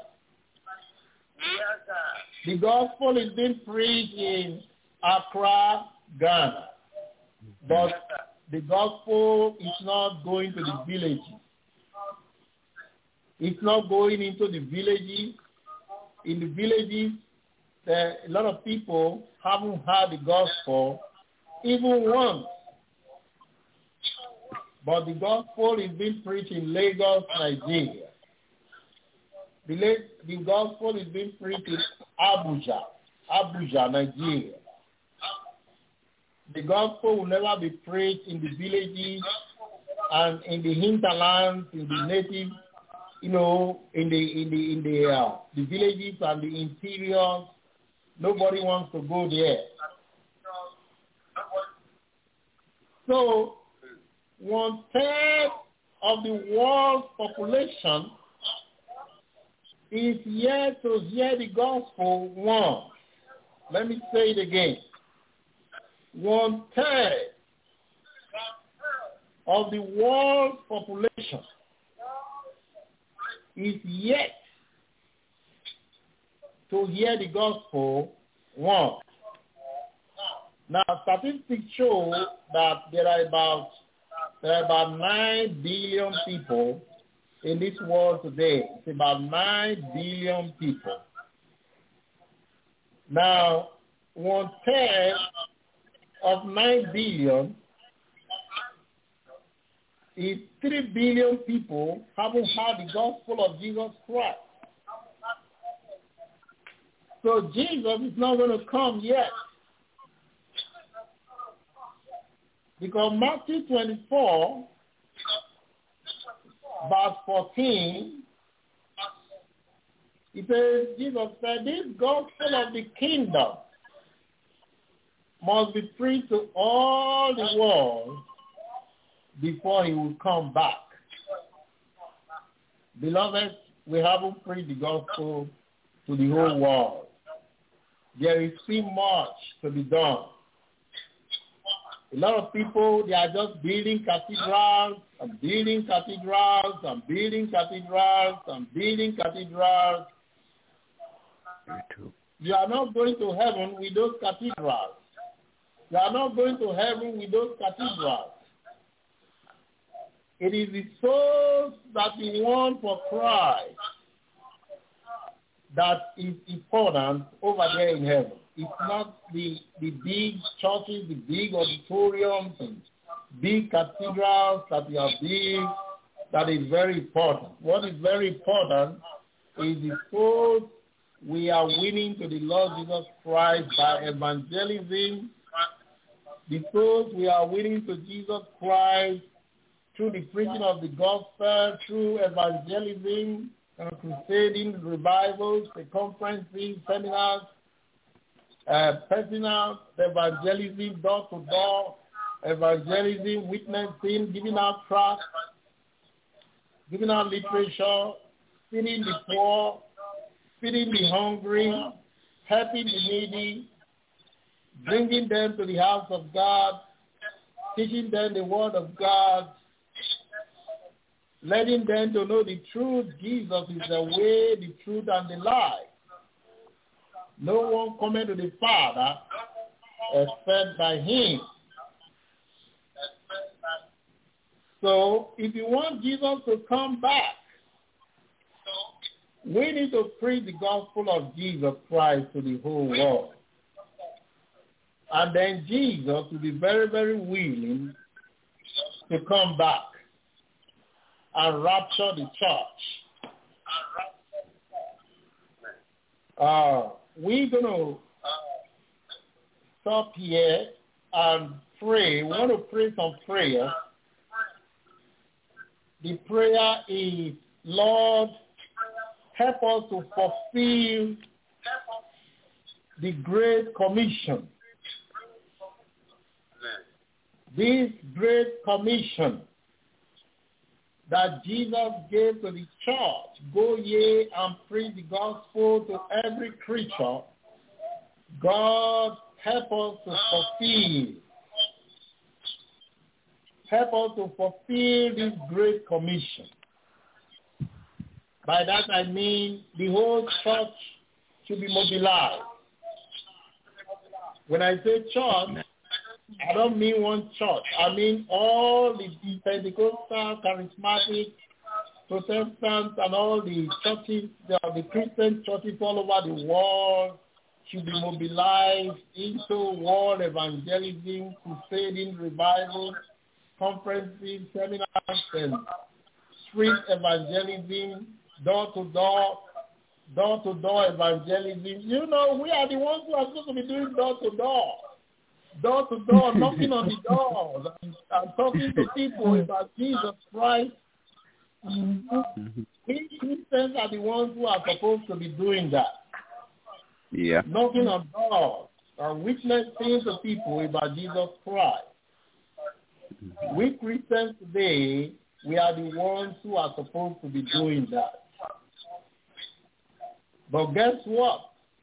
[SPEAKER 2] The gospel is being preached in Accra, Ghana. But the gospel is not going to the villages. It's not going into the villages. In the villages, there, a lot of people haven't heard the gospel even once. But the gospel is being preached in Lagos, Nigeria. The, the gospel is being preached in Abuja, Abuja, Nigeria. the gospel will never be preached in the villages and in the hinterlands, in the native, you know, in the in the in the uh, the villages and the interiors. Nobody wants to go there. So one third of the world's population is yet to hear the gospel once. Let me say it again. One third of the world's population is yet to hear the gospel once. Now, statistics show that there are about there are about nine billion people in this world today. It's about nine billion people. Now, one third of nine billion is three billion people haven't heard the gospel of Jesus Christ. So Jesus is not going to come yet. Because Matthew twenty-four, verse fourteen, it says, Jesus said, this gospel of the kingdom must be preached to all the world before he will come back. Beloved, we haven't preached the gospel to the whole world. There is still much to be done. A lot of people, they are just building cathedrals and building cathedrals and building cathedrals and building cathedrals. You are not going to heaven with those cathedrals. You are not going to heaven with those cathedrals. It is the souls that we want for Christ that is important over there in heaven. It's not the, the big churches, the big auditoriums, and big cathedrals that we are big that is very important. What is very important is the souls we are winning to the Lord Jesus Christ by evangelism. The souls we are winning to Jesus Christ through the preaching of the gospel, through evangelism, and crusading, revivals, the conferences, seminars, uh, personal evangelism, door-to-door, evangelism, witnessing, giving out tracts, giving out literature, feeding the poor, feeding the hungry, helping the needy, bringing them to the house of God, teaching them the word of God, letting them to know the truth. Jesus is the way, the truth, and the life. No one coming to the Father except by him. So if you want Jesus to come back, we need to preach the gospel of Jesus Christ to the whole world. And then Jesus will be very, very willing to come back and rapture the church. Uh, we're going to stop here and pray. We want to pray some prayer. The prayer is, Lord, help us to fulfill the Great Commission. This Great Commission that Jesus gave to the church, go ye and preach the gospel to every creature. God, help us to fulfill. Help us to fulfill this Great Commission. By that I mean the whole church should be mobilized. When I say church, I don't mean one church. I mean all the Pentecostal, charismatic, Protestants, and all the churches, the, the Christian churches all over the world should be mobilized into world evangelism, crusading, revival, conferences, seminars, and street evangelism, door-to-door, door-to-door evangelism. You know, we are the ones who are supposed to be doing door-to-door. door to door, knocking on the doors and, and talking to people about Jesus Christ.
[SPEAKER 3] Mm-hmm.
[SPEAKER 2] We Christians are the ones who are supposed to be doing that.
[SPEAKER 3] Yeah.
[SPEAKER 2] Knocking on doors and witnessing to people about Jesus Christ.
[SPEAKER 3] Mm-hmm.
[SPEAKER 2] We Christians today, we are the ones who are supposed to be doing that. But guess what?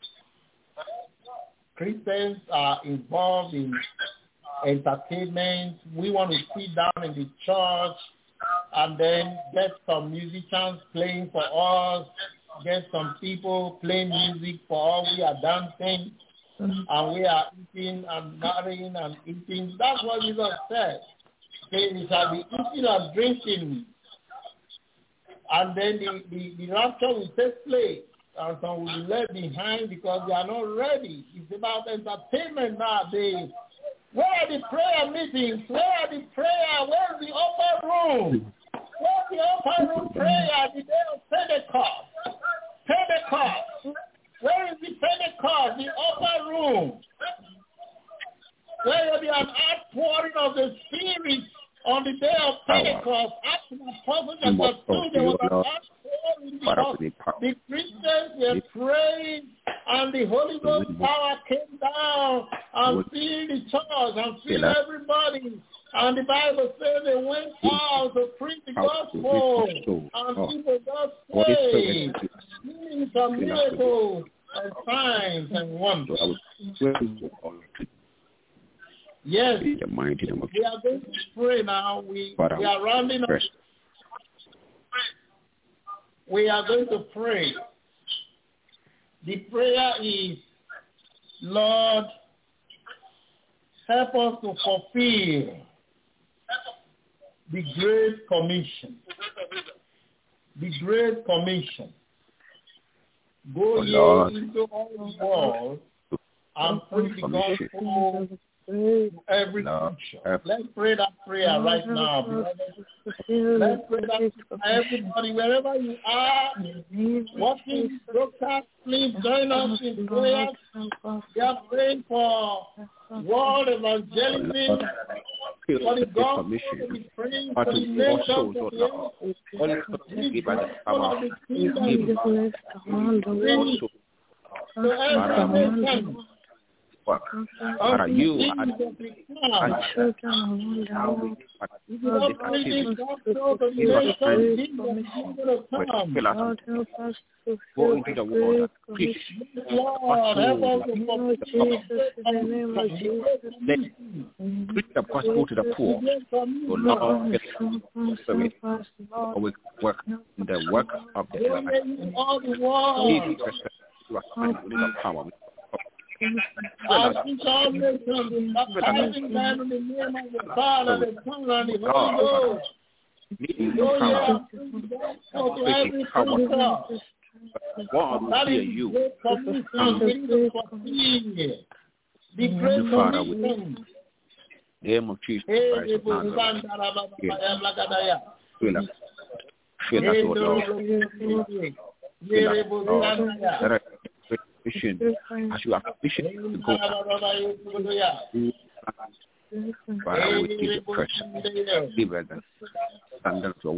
[SPEAKER 2] Christians are involved in entertainment. We want to sit down in the church and then get some musicians playing for us, get some people playing music for us. We are dancing and we are eating and marrying and eating. That's what Jesus said. They shall be eating and drinking. And then the, the, the rapture will take place. And some will be left behind because they are not ready. It's about entertainment nowadays. Where are the prayer meetings? Where are the prayer? Where's the upper room? Where's the upper room prayer the day of Pentecost? Pentecost. Where is the Pentecost? The upper room. Where will be an outpouring of the Spirit on the day of Pentecost. After the apostles and the two, there was an outpouring because the Christians were praying and the Holy Ghost power came down and filled the church and filled everybody. And the Bible says they went out to preach the gospel and people got saved. Healings and miracles and signs and wonders. Yes, we are going to pray now. We, we are rounding up. We are going to pray. The prayer is, Lord, help us to fulfill the Great Commission. The Great Commission. Go ye into all the world and preach the gospel to every creature. Let's pray that prayer right now, brothers. Let's pray that everybody, wherever you are, watching broadcast, please join us in prayer. We are praying for world evangelism, for the gospel, we praying for the nations of the earth. So every nation,
[SPEAKER 3] Father, you are go into the world, preach preach the gospel to the poor. So Lord, get we work in the work of the Lord. You are standing with the power.
[SPEAKER 2] I teach all nations, baptizing them in the name of the Father, the Son, and the Holy Ghost. Go to every creature. That is the great commission we need to fulfill. The great commission.
[SPEAKER 3] Name of Jesus Christ of Nazareth. Fill us. Fill us, O Lord. Fill us, Lord. Mission, as you are commissioned to go. Father, we give you praise. Give us the standard of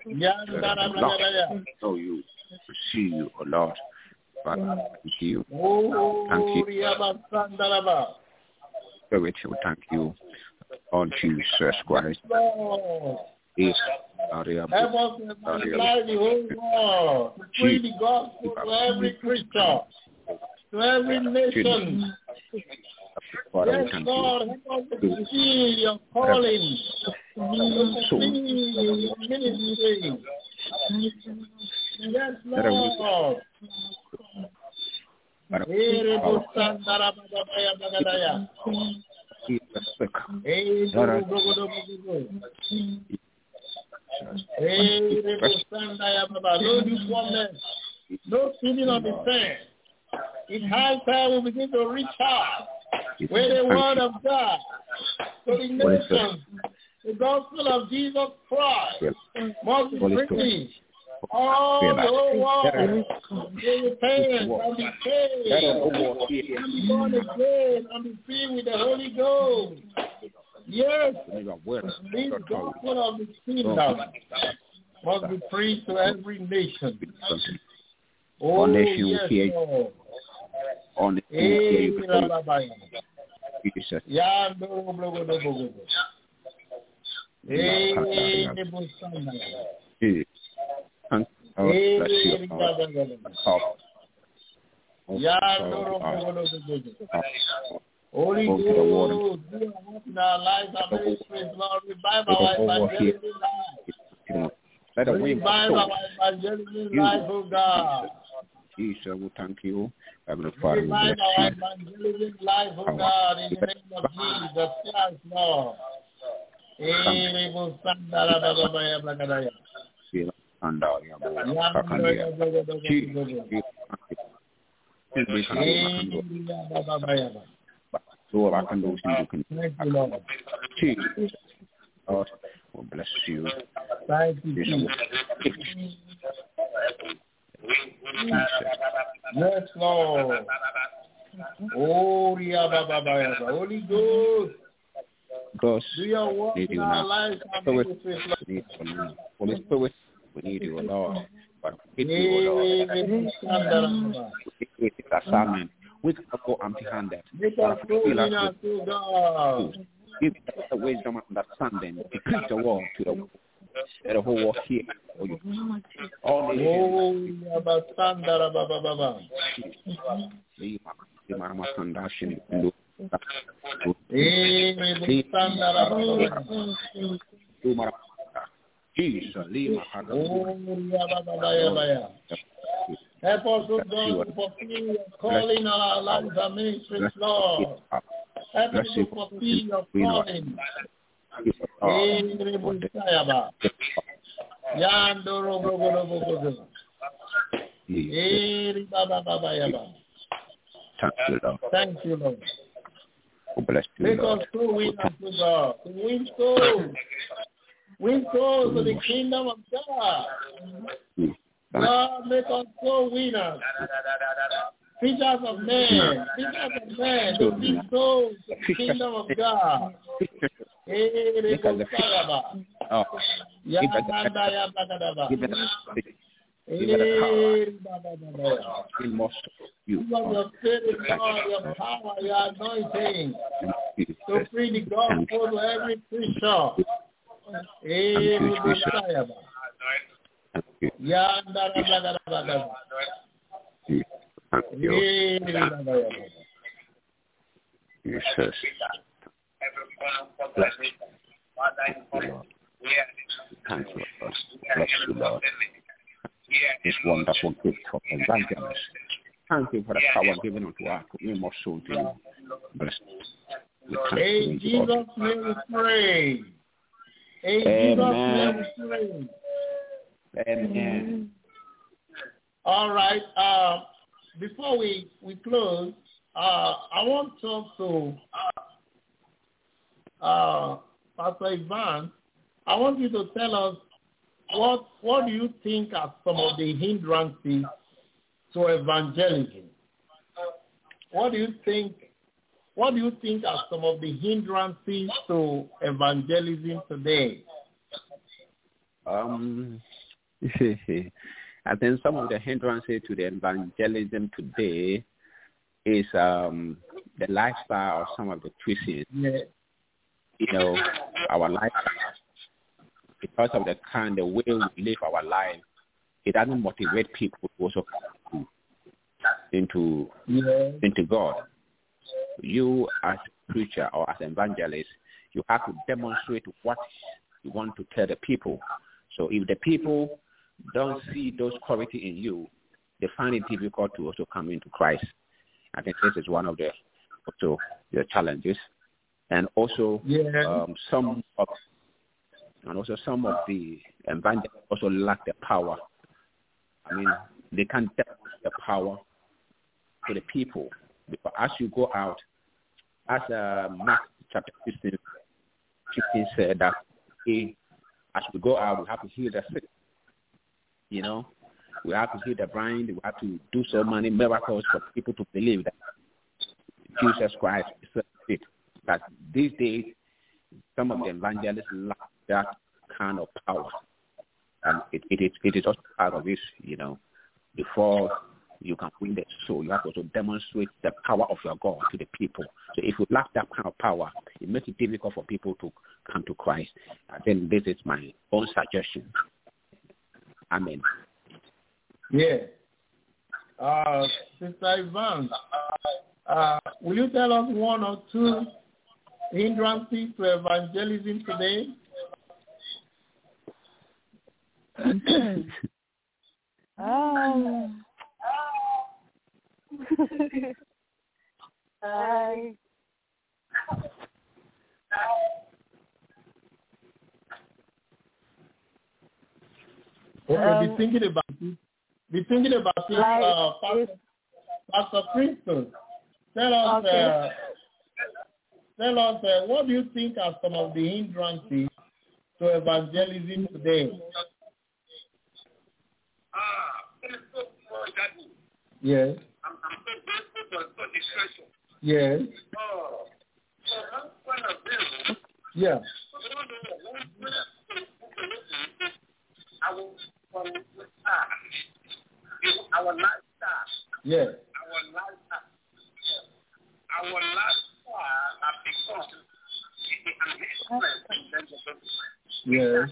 [SPEAKER 3] Lord. So you see you, O Lord. Father, thank you. Thank you. Spirit, we thank you on Jesus Christ. Yes.
[SPEAKER 2] Help us to apply the whole world, to preach the gospel to every creature, to every nation. Yes, Lord, help us to see your calling, to see your ministry. Yes, Lord. No lukewarmness, no feeling of the same. It's high time we begin to reach out with the word of God to the nations. The gospel of Jesus Christ must be preached all the whole world will repent and be saved,
[SPEAKER 3] Let the whole world hear
[SPEAKER 2] and be born again, and be filled with the Holy Ghost. Yes,
[SPEAKER 3] your word.
[SPEAKER 2] this gospel of the kingdom must be preached to every nation.
[SPEAKER 3] All
[SPEAKER 2] Oh,
[SPEAKER 3] nations will
[SPEAKER 2] yes,
[SPEAKER 3] hear you.
[SPEAKER 2] Lord.
[SPEAKER 3] All nations will hear you
[SPEAKER 2] Eh,
[SPEAKER 3] before you.
[SPEAKER 2] rababaya.
[SPEAKER 3] Jesus.
[SPEAKER 2] Ya, do, blo, blo, blo, blo, blo. Eh, busana.
[SPEAKER 3] Jesus. Thank you.
[SPEAKER 2] Eh,
[SPEAKER 3] Bless you, Lord.
[SPEAKER 2] rababaya.
[SPEAKER 3] Help.
[SPEAKER 2] Ya, do,
[SPEAKER 3] Oh,
[SPEAKER 2] blo,
[SPEAKER 3] God.
[SPEAKER 2] blo, blo, blo, blo.
[SPEAKER 3] Help.
[SPEAKER 2] Holy
[SPEAKER 3] Go to the water.
[SPEAKER 2] Ghost, do your work in our lives and ministries, Lord. Revive
[SPEAKER 3] Let the
[SPEAKER 2] our
[SPEAKER 3] whole world hear.
[SPEAKER 2] evangelism life.
[SPEAKER 3] Let the wind
[SPEAKER 2] Revive
[SPEAKER 3] blow.
[SPEAKER 2] our evangelism
[SPEAKER 3] You,
[SPEAKER 2] life, oh God.
[SPEAKER 3] Jesus, we thank you. Heavenly Father, we
[SPEAKER 2] Revive
[SPEAKER 3] bless
[SPEAKER 2] our
[SPEAKER 3] you.
[SPEAKER 2] evangelism life, oh God, in the name of Jesus Christ, Lord. Eh, busana, rababaya, blagadaya.
[SPEAKER 3] And uh, yeah, boy,
[SPEAKER 2] Ya,
[SPEAKER 3] back on
[SPEAKER 2] do,
[SPEAKER 3] the-
[SPEAKER 2] blo, blo, blo, blo,
[SPEAKER 3] Jesus,
[SPEAKER 2] blo, blo.
[SPEAKER 3] we thank you. We can do,
[SPEAKER 2] Eh,
[SPEAKER 3] we can do.
[SPEAKER 2] rababaya.
[SPEAKER 3] So I can do, you can.
[SPEAKER 2] Thank you, Lord.
[SPEAKER 3] Jesus, Lord, we bless you.
[SPEAKER 2] Thank you,
[SPEAKER 3] This
[SPEAKER 2] Jesus.
[SPEAKER 3] is
[SPEAKER 2] Yes, Lord. Oh, yeah, Baba, Baba. Holy Ghost,
[SPEAKER 3] God,
[SPEAKER 2] do your work
[SPEAKER 3] need
[SPEAKER 2] in
[SPEAKER 3] you
[SPEAKER 2] our
[SPEAKER 3] now.
[SPEAKER 2] lives and
[SPEAKER 3] Spirit,
[SPEAKER 2] ministries,
[SPEAKER 3] we need you now. Holy Spirit, we need you, Lord. But we need you,
[SPEAKER 2] Lord.
[SPEAKER 3] Lord.
[SPEAKER 2] Eh, busana, rababaya.
[SPEAKER 3] We take this assignment. We cannot go empty-handed.
[SPEAKER 2] Make
[SPEAKER 3] But
[SPEAKER 2] us go
[SPEAKER 3] fill us
[SPEAKER 2] winners,
[SPEAKER 3] with
[SPEAKER 2] oh God.
[SPEAKER 3] give us the wisdom and understanding to preach the word to the world. Let the whole world hear for you. All nations.
[SPEAKER 2] Oh, yeah, busana, rabababa. Eh, busana, rabababa.
[SPEAKER 3] Jesus,
[SPEAKER 2] Oh, yeah, Baba, Baba, Baba. Help us, oh God, to fulfill your calling on our lives and ministries, Lord. Help us to fulfill your calling. Eh, busaya. Yandoro, blo, blo, blo, blo, blo. Eh, Baba, Baba, Baba.
[SPEAKER 3] Thank you, Lord.
[SPEAKER 2] Thank you, Lord.
[SPEAKER 3] We bless you,
[SPEAKER 2] Make us
[SPEAKER 3] Lord.
[SPEAKER 2] so winners, oh God. To win souls. Win souls to the kingdom of God. God, make us so winners. Teachers of men. Teachers of men. To win souls to the kingdom of God. Eh,
[SPEAKER 3] Make us the
[SPEAKER 2] busaya.
[SPEAKER 3] Oh,
[SPEAKER 2] Ya,
[SPEAKER 3] give us
[SPEAKER 2] nanda, ya,
[SPEAKER 3] the
[SPEAKER 2] bagadaba.
[SPEAKER 3] give us the give us the power.
[SPEAKER 2] Eh, Baba, Baba.
[SPEAKER 3] We must you.
[SPEAKER 2] Give us your spirit, Lord, your power, your anointing to free the gospel to every creature. Eh, busaya.
[SPEAKER 3] Thank you.
[SPEAKER 2] Ya, nanda, ya, bagadaba.
[SPEAKER 3] Thank you.
[SPEAKER 2] Eh, Baba.
[SPEAKER 3] Jesus. Bless you. Lord. Thank you, Lord. Bless you, Lord. This wonderful gift of evangelist. Thank you for the power given unto us to win more souls to you. Bless you. We thank you,
[SPEAKER 2] In Jesus'
[SPEAKER 3] Lord.
[SPEAKER 2] name we pray. In Jesus' name we pray.
[SPEAKER 3] Amen.
[SPEAKER 2] All right. Uh, before we, we close, uh, I want to talk to uh, Pastor Ivan. I want you to tell us what what do you think are some of the hindrances to evangelism? What do you think? What do you think are some of the hindrances to evangelism today?
[SPEAKER 3] Um, I think some of the hindrances to the evangelism today is um, the lifestyle of some of the Christians.
[SPEAKER 2] Yeah.
[SPEAKER 3] You know, our lifestyle, because of the kind of way we live our life, it doesn't motivate people to also come into
[SPEAKER 2] Yeah.
[SPEAKER 3] into God. You as a preacher or as an evangelist, you have to demonstrate what you want to tell the people. So if the people don't see those qualities in you, they find it difficult to also come into Christ. I think this is one of the also the challenges, and also
[SPEAKER 2] Yeah.
[SPEAKER 3] um, some of and also some of the evangelists also lack the power. I mean, they can't demonstrate the power to the people, because as you go out, as uh, Mark chapter fifteen, fifteen said that he, as we go out, we have to heal the sick. you know. We have to heal the blind. We have to do so many miracles for people to believe that Jesus Christ is it. But these days, some of the evangelists lack that kind of power. And it, it, is, it is also part of this, you know, before you can win the soul, you have to also demonstrate the power of your God to the people. So if you lack that kind of power, it makes it difficult for people to come to Christ. And then this is my own suggestion. Amen.
[SPEAKER 2] Yeah. Uh, Sister Ivan, uh, will you tell us one or two hindrances to evangelism today?
[SPEAKER 4] um, I,
[SPEAKER 2] Okay,
[SPEAKER 4] Um,
[SPEAKER 2] be thinking about it. Be thinking about it,
[SPEAKER 4] like
[SPEAKER 2] uh, Pastor,
[SPEAKER 4] if-
[SPEAKER 2] Pastor Princeton. Tell us,
[SPEAKER 4] Okay.
[SPEAKER 2] uh, tell us, uh, what do you think are some of the hindrances to evangelism today?
[SPEAKER 5] Ah, it is so for that.
[SPEAKER 2] Yes,
[SPEAKER 5] I'm, I'm so grateful for, for this question.
[SPEAKER 2] yes,
[SPEAKER 5] Oh, so one point of view,
[SPEAKER 2] yeah,
[SPEAKER 5] our, our lifestyle,
[SPEAKER 2] yes,
[SPEAKER 5] our lifestyle, our lifestyle have become an instrument.
[SPEAKER 2] yes,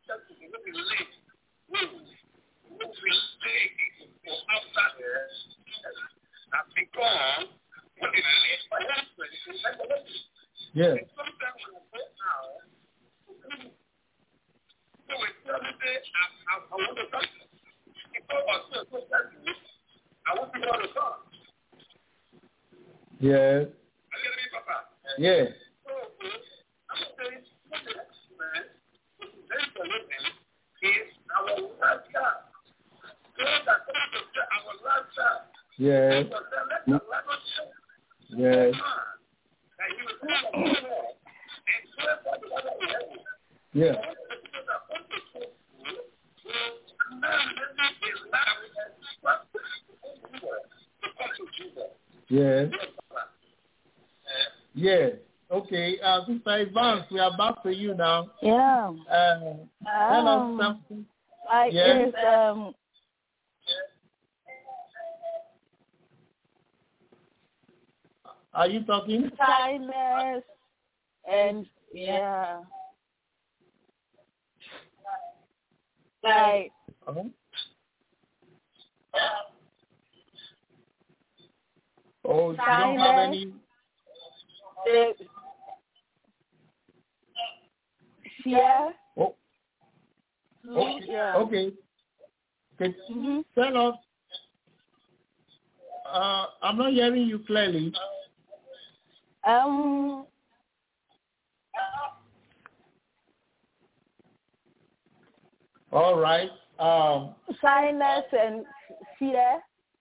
[SPEAKER 5] Have become what it is for him.
[SPEAKER 2] yes,
[SPEAKER 5] Sometimes when I go out, so we tell me say, I, I, I want to talk. If I was to go back to me, I want to go to talk.
[SPEAKER 2] yes,
[SPEAKER 5] I get me, Papa.
[SPEAKER 2] yes,
[SPEAKER 5] So, I'm saying, what the next man, what is very important is our lifestyle. So that our lifestyle.
[SPEAKER 2] yes,
[SPEAKER 5] So then let the lifestyle
[SPEAKER 2] yes,
[SPEAKER 5] that you will come up with and swear by the other way.
[SPEAKER 2] yes, yes, yes. Okay, uh, Sister Evans, we are back to you now.
[SPEAKER 4] yeah.
[SPEAKER 2] Uh, tell us
[SPEAKER 4] Um,
[SPEAKER 2] something.
[SPEAKER 4] like
[SPEAKER 2] Yes.
[SPEAKER 4] is um
[SPEAKER 2] Are you talking?
[SPEAKER 4] kindness and yeah, like
[SPEAKER 2] Uh-huh. Oh, you don't have
[SPEAKER 4] Silence.
[SPEAKER 2] any?
[SPEAKER 4] the fear.
[SPEAKER 2] Oh, okay.
[SPEAKER 4] Yeah.
[SPEAKER 2] Okay. Okay.
[SPEAKER 4] Mm-hmm.
[SPEAKER 2] Tell us. Uh, I'm not hearing you clearly.
[SPEAKER 4] Um.
[SPEAKER 2] All right. Um,
[SPEAKER 4] Silence and fear.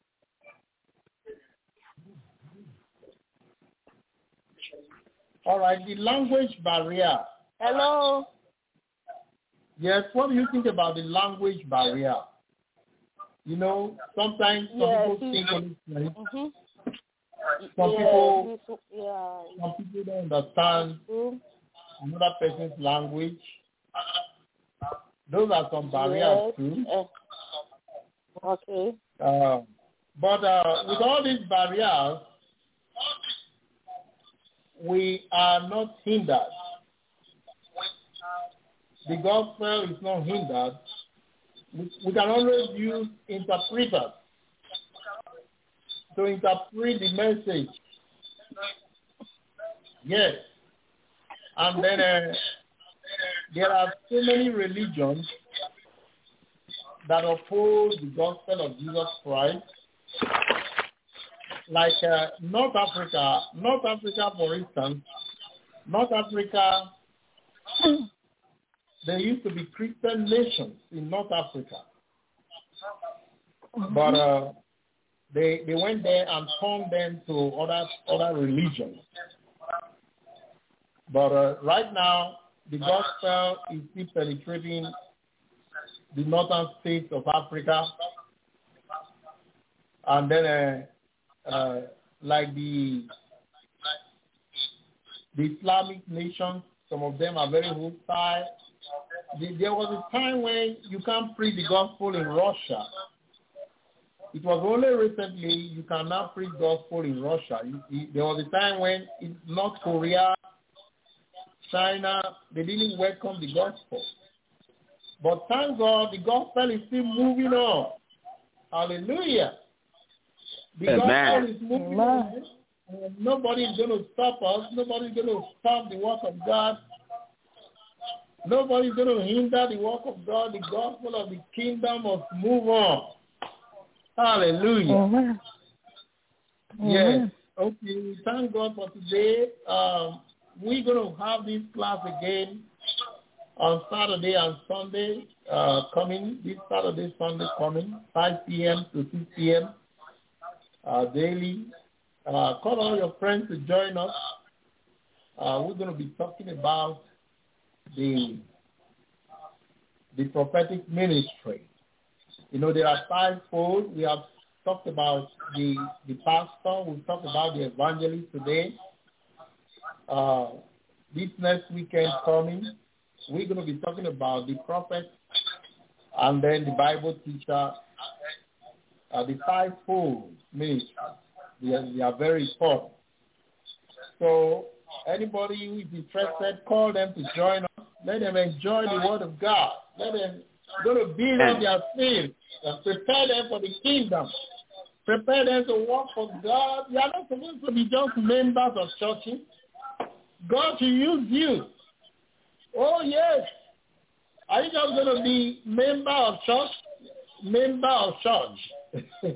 [SPEAKER 2] all right. The language barrier.
[SPEAKER 4] Hello.
[SPEAKER 2] Yes. What do you think about the language barrier? You know, sometimes some
[SPEAKER 4] Yes,
[SPEAKER 2] people
[SPEAKER 4] it's-
[SPEAKER 2] speak only French.
[SPEAKER 4] Mm-hmm.
[SPEAKER 2] Some
[SPEAKER 4] yeah,
[SPEAKER 2] people,
[SPEAKER 4] this- yeah.
[SPEAKER 2] some people don't understand
[SPEAKER 4] True.
[SPEAKER 2] another person's language. Those are some barriers
[SPEAKER 4] Yes.
[SPEAKER 2] too.
[SPEAKER 4] Uh, okay.
[SPEAKER 2] Uh, but uh, with all these barriers, we are not hindered. The gospel is not hindered. We, we can always use interpreters to interpret the message. Yes. And then uh, there are so many religions that oppose the gospel of Jesus Christ. Like uh, North Africa, North Africa, for instance, North Africa, there used to be Christian nations in North Africa. But uh, they they went there and turned them to other other religions. But uh, right now, the gospel is still penetrating the northern states of Africa, and then uh, uh, like the the Islamic nations, some of them are very hostile. There was a time when you can't preach the gospel in Russia. It was only recently you can now preach gospel in Russia. There was a time when in North Korea, China, they didn't welcome the gospel. But thank God, the gospel is still moving on. Hallelujah. The
[SPEAKER 3] Amen.
[SPEAKER 2] gospel is moving on. And nobody is going to stop us. Nobody is going to stop the work of God. Nobody is going to hinder the work of God. The gospel of the kingdom must move on. Hallelujah.
[SPEAKER 4] Amen.
[SPEAKER 2] Yes. Okay. Thank God for today. Um, we're going to have this class again on Saturday and Sunday uh, coming. This Saturday, Sunday coming, five p.m. to six p.m. Uh, daily. Uh, call all your friends to join us. Uh, we're going to be talking about the the prophetic ministry. You know, there are fivefold. We have talked about the the pastor. We've talked about the evangelist today. Uh, this next weekend coming, we're going to be talking about the prophet and then the Bible teacher. Uh, the fivefold ministry. They are, they are very important. So anybody who is interested, call them to join us. Let them enjoy the word of God. Let them go to build up their faith and prepare them for the kingdom. Prepare them to work for God. You are not supposed to be just members of churches. God will use you. Oh, yes. Are you just going to be member of church? Member of church.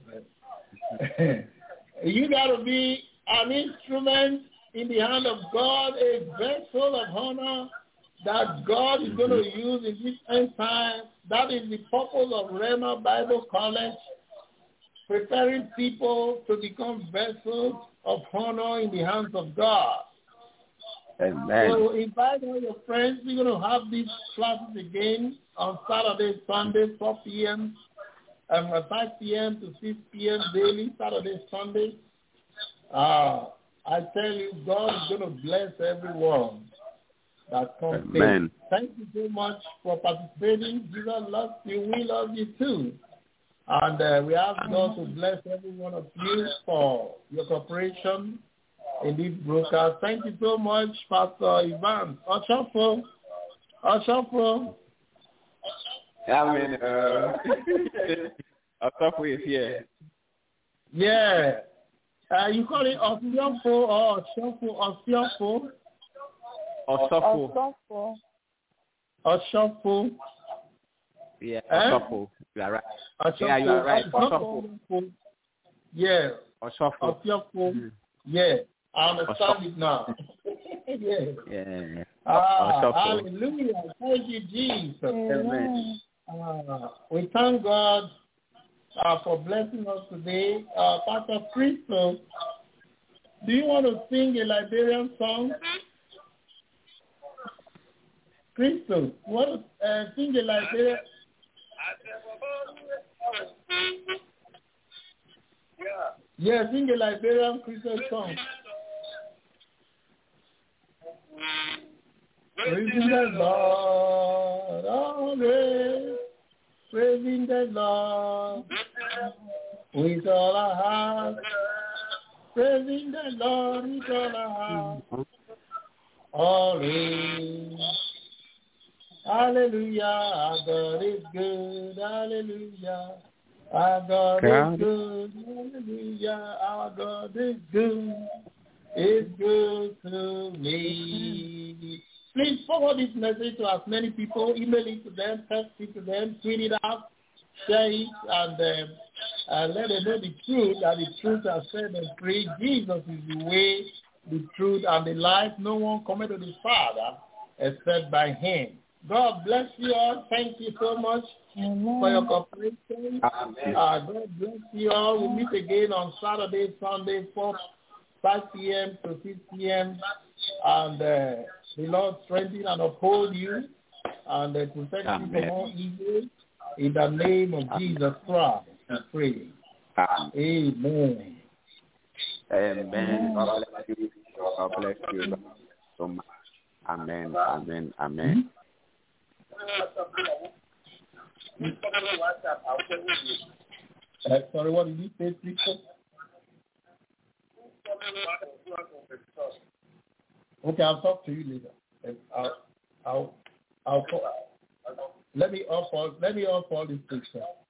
[SPEAKER 2] You got to be an instrument in the hand of God, a vessel of honor that God is going to use in this end time. That is the purpose of Rhema Bible College, preparing people to become vessels of honor in the hands of God.
[SPEAKER 3] Amen.
[SPEAKER 2] So invite all your friends. We're going to have these classes again on Saturday, Sunday, four p.m. and from five p.m. to six p.m. daily, Saturday, Sunday. Uh, I tell you, God is going to bless everyone that comes.
[SPEAKER 3] Amen.
[SPEAKER 2] Thank you so much for participating. Jesus loves you. We love you too. And uh, we ask God to bless every one of you for your cooperation in this broadcast. Thank you so much, Pastor Ivan. Oshofo. Oshofo.
[SPEAKER 3] I mean, uh, Oshofo is here.
[SPEAKER 2] Yeah. Uh, you call it Oshofo or Oshofo? Oshofo.
[SPEAKER 3] Oshofo.
[SPEAKER 4] Oshofo.
[SPEAKER 2] Oshofo.
[SPEAKER 3] Yeah,
[SPEAKER 2] Eh?
[SPEAKER 3] Oshofo. You are right.
[SPEAKER 2] Oshofo.
[SPEAKER 3] Yeah, you are right.
[SPEAKER 2] Oshofo. Yeah.
[SPEAKER 3] Oshofo.
[SPEAKER 2] Oshofo.
[SPEAKER 3] Mm-hmm.
[SPEAKER 2] Yeah. I understand it now. Yeah.
[SPEAKER 3] Yeah.
[SPEAKER 2] Ah, hallelujah. Thank you, Jesus.
[SPEAKER 3] Amen.
[SPEAKER 2] Uh, we thank God uh, for blessing us today. Uh, Pastor Crystal, do you want to sing a Liberian song? Crystal, you want to uh, sing a Liberian? Yeah, sing a Liberian Christian song. Praising the Lord, always praising the Lord with all our heart. Praising the Lord with all our heart. Always. Hallelujah, our God is good. Hallelujah. Our God, God is good. Hallelujah. Our God is good. It's good to me. Please forward this message to as many people. Email it to them, text it to them, tweet it out, share it, and um, uh, let them know the truth, that the truth has set them free. Jesus is the way, the truth, and the life. No one comes to the Father except by him. God bless you all. Thank you so much Amen. For your cooperation. Uh, God bless you all. We'll meet again on Saturday, Sunday, four, five p.m. to six p.m. And uh, the Lord strengthen and uphold you and uh, protect you
[SPEAKER 3] Amen.
[SPEAKER 2] from all evil. In the name of Jesus Christ, we pray. Amen.
[SPEAKER 3] Amen. God bless you. God bless you so much. Amen. Amen. Amen.
[SPEAKER 2] Uh, sorry, what did you say, please? Okay, I'll talk to you later. I'll, I'll, I'll call. Let me offer. Let me offer this picture.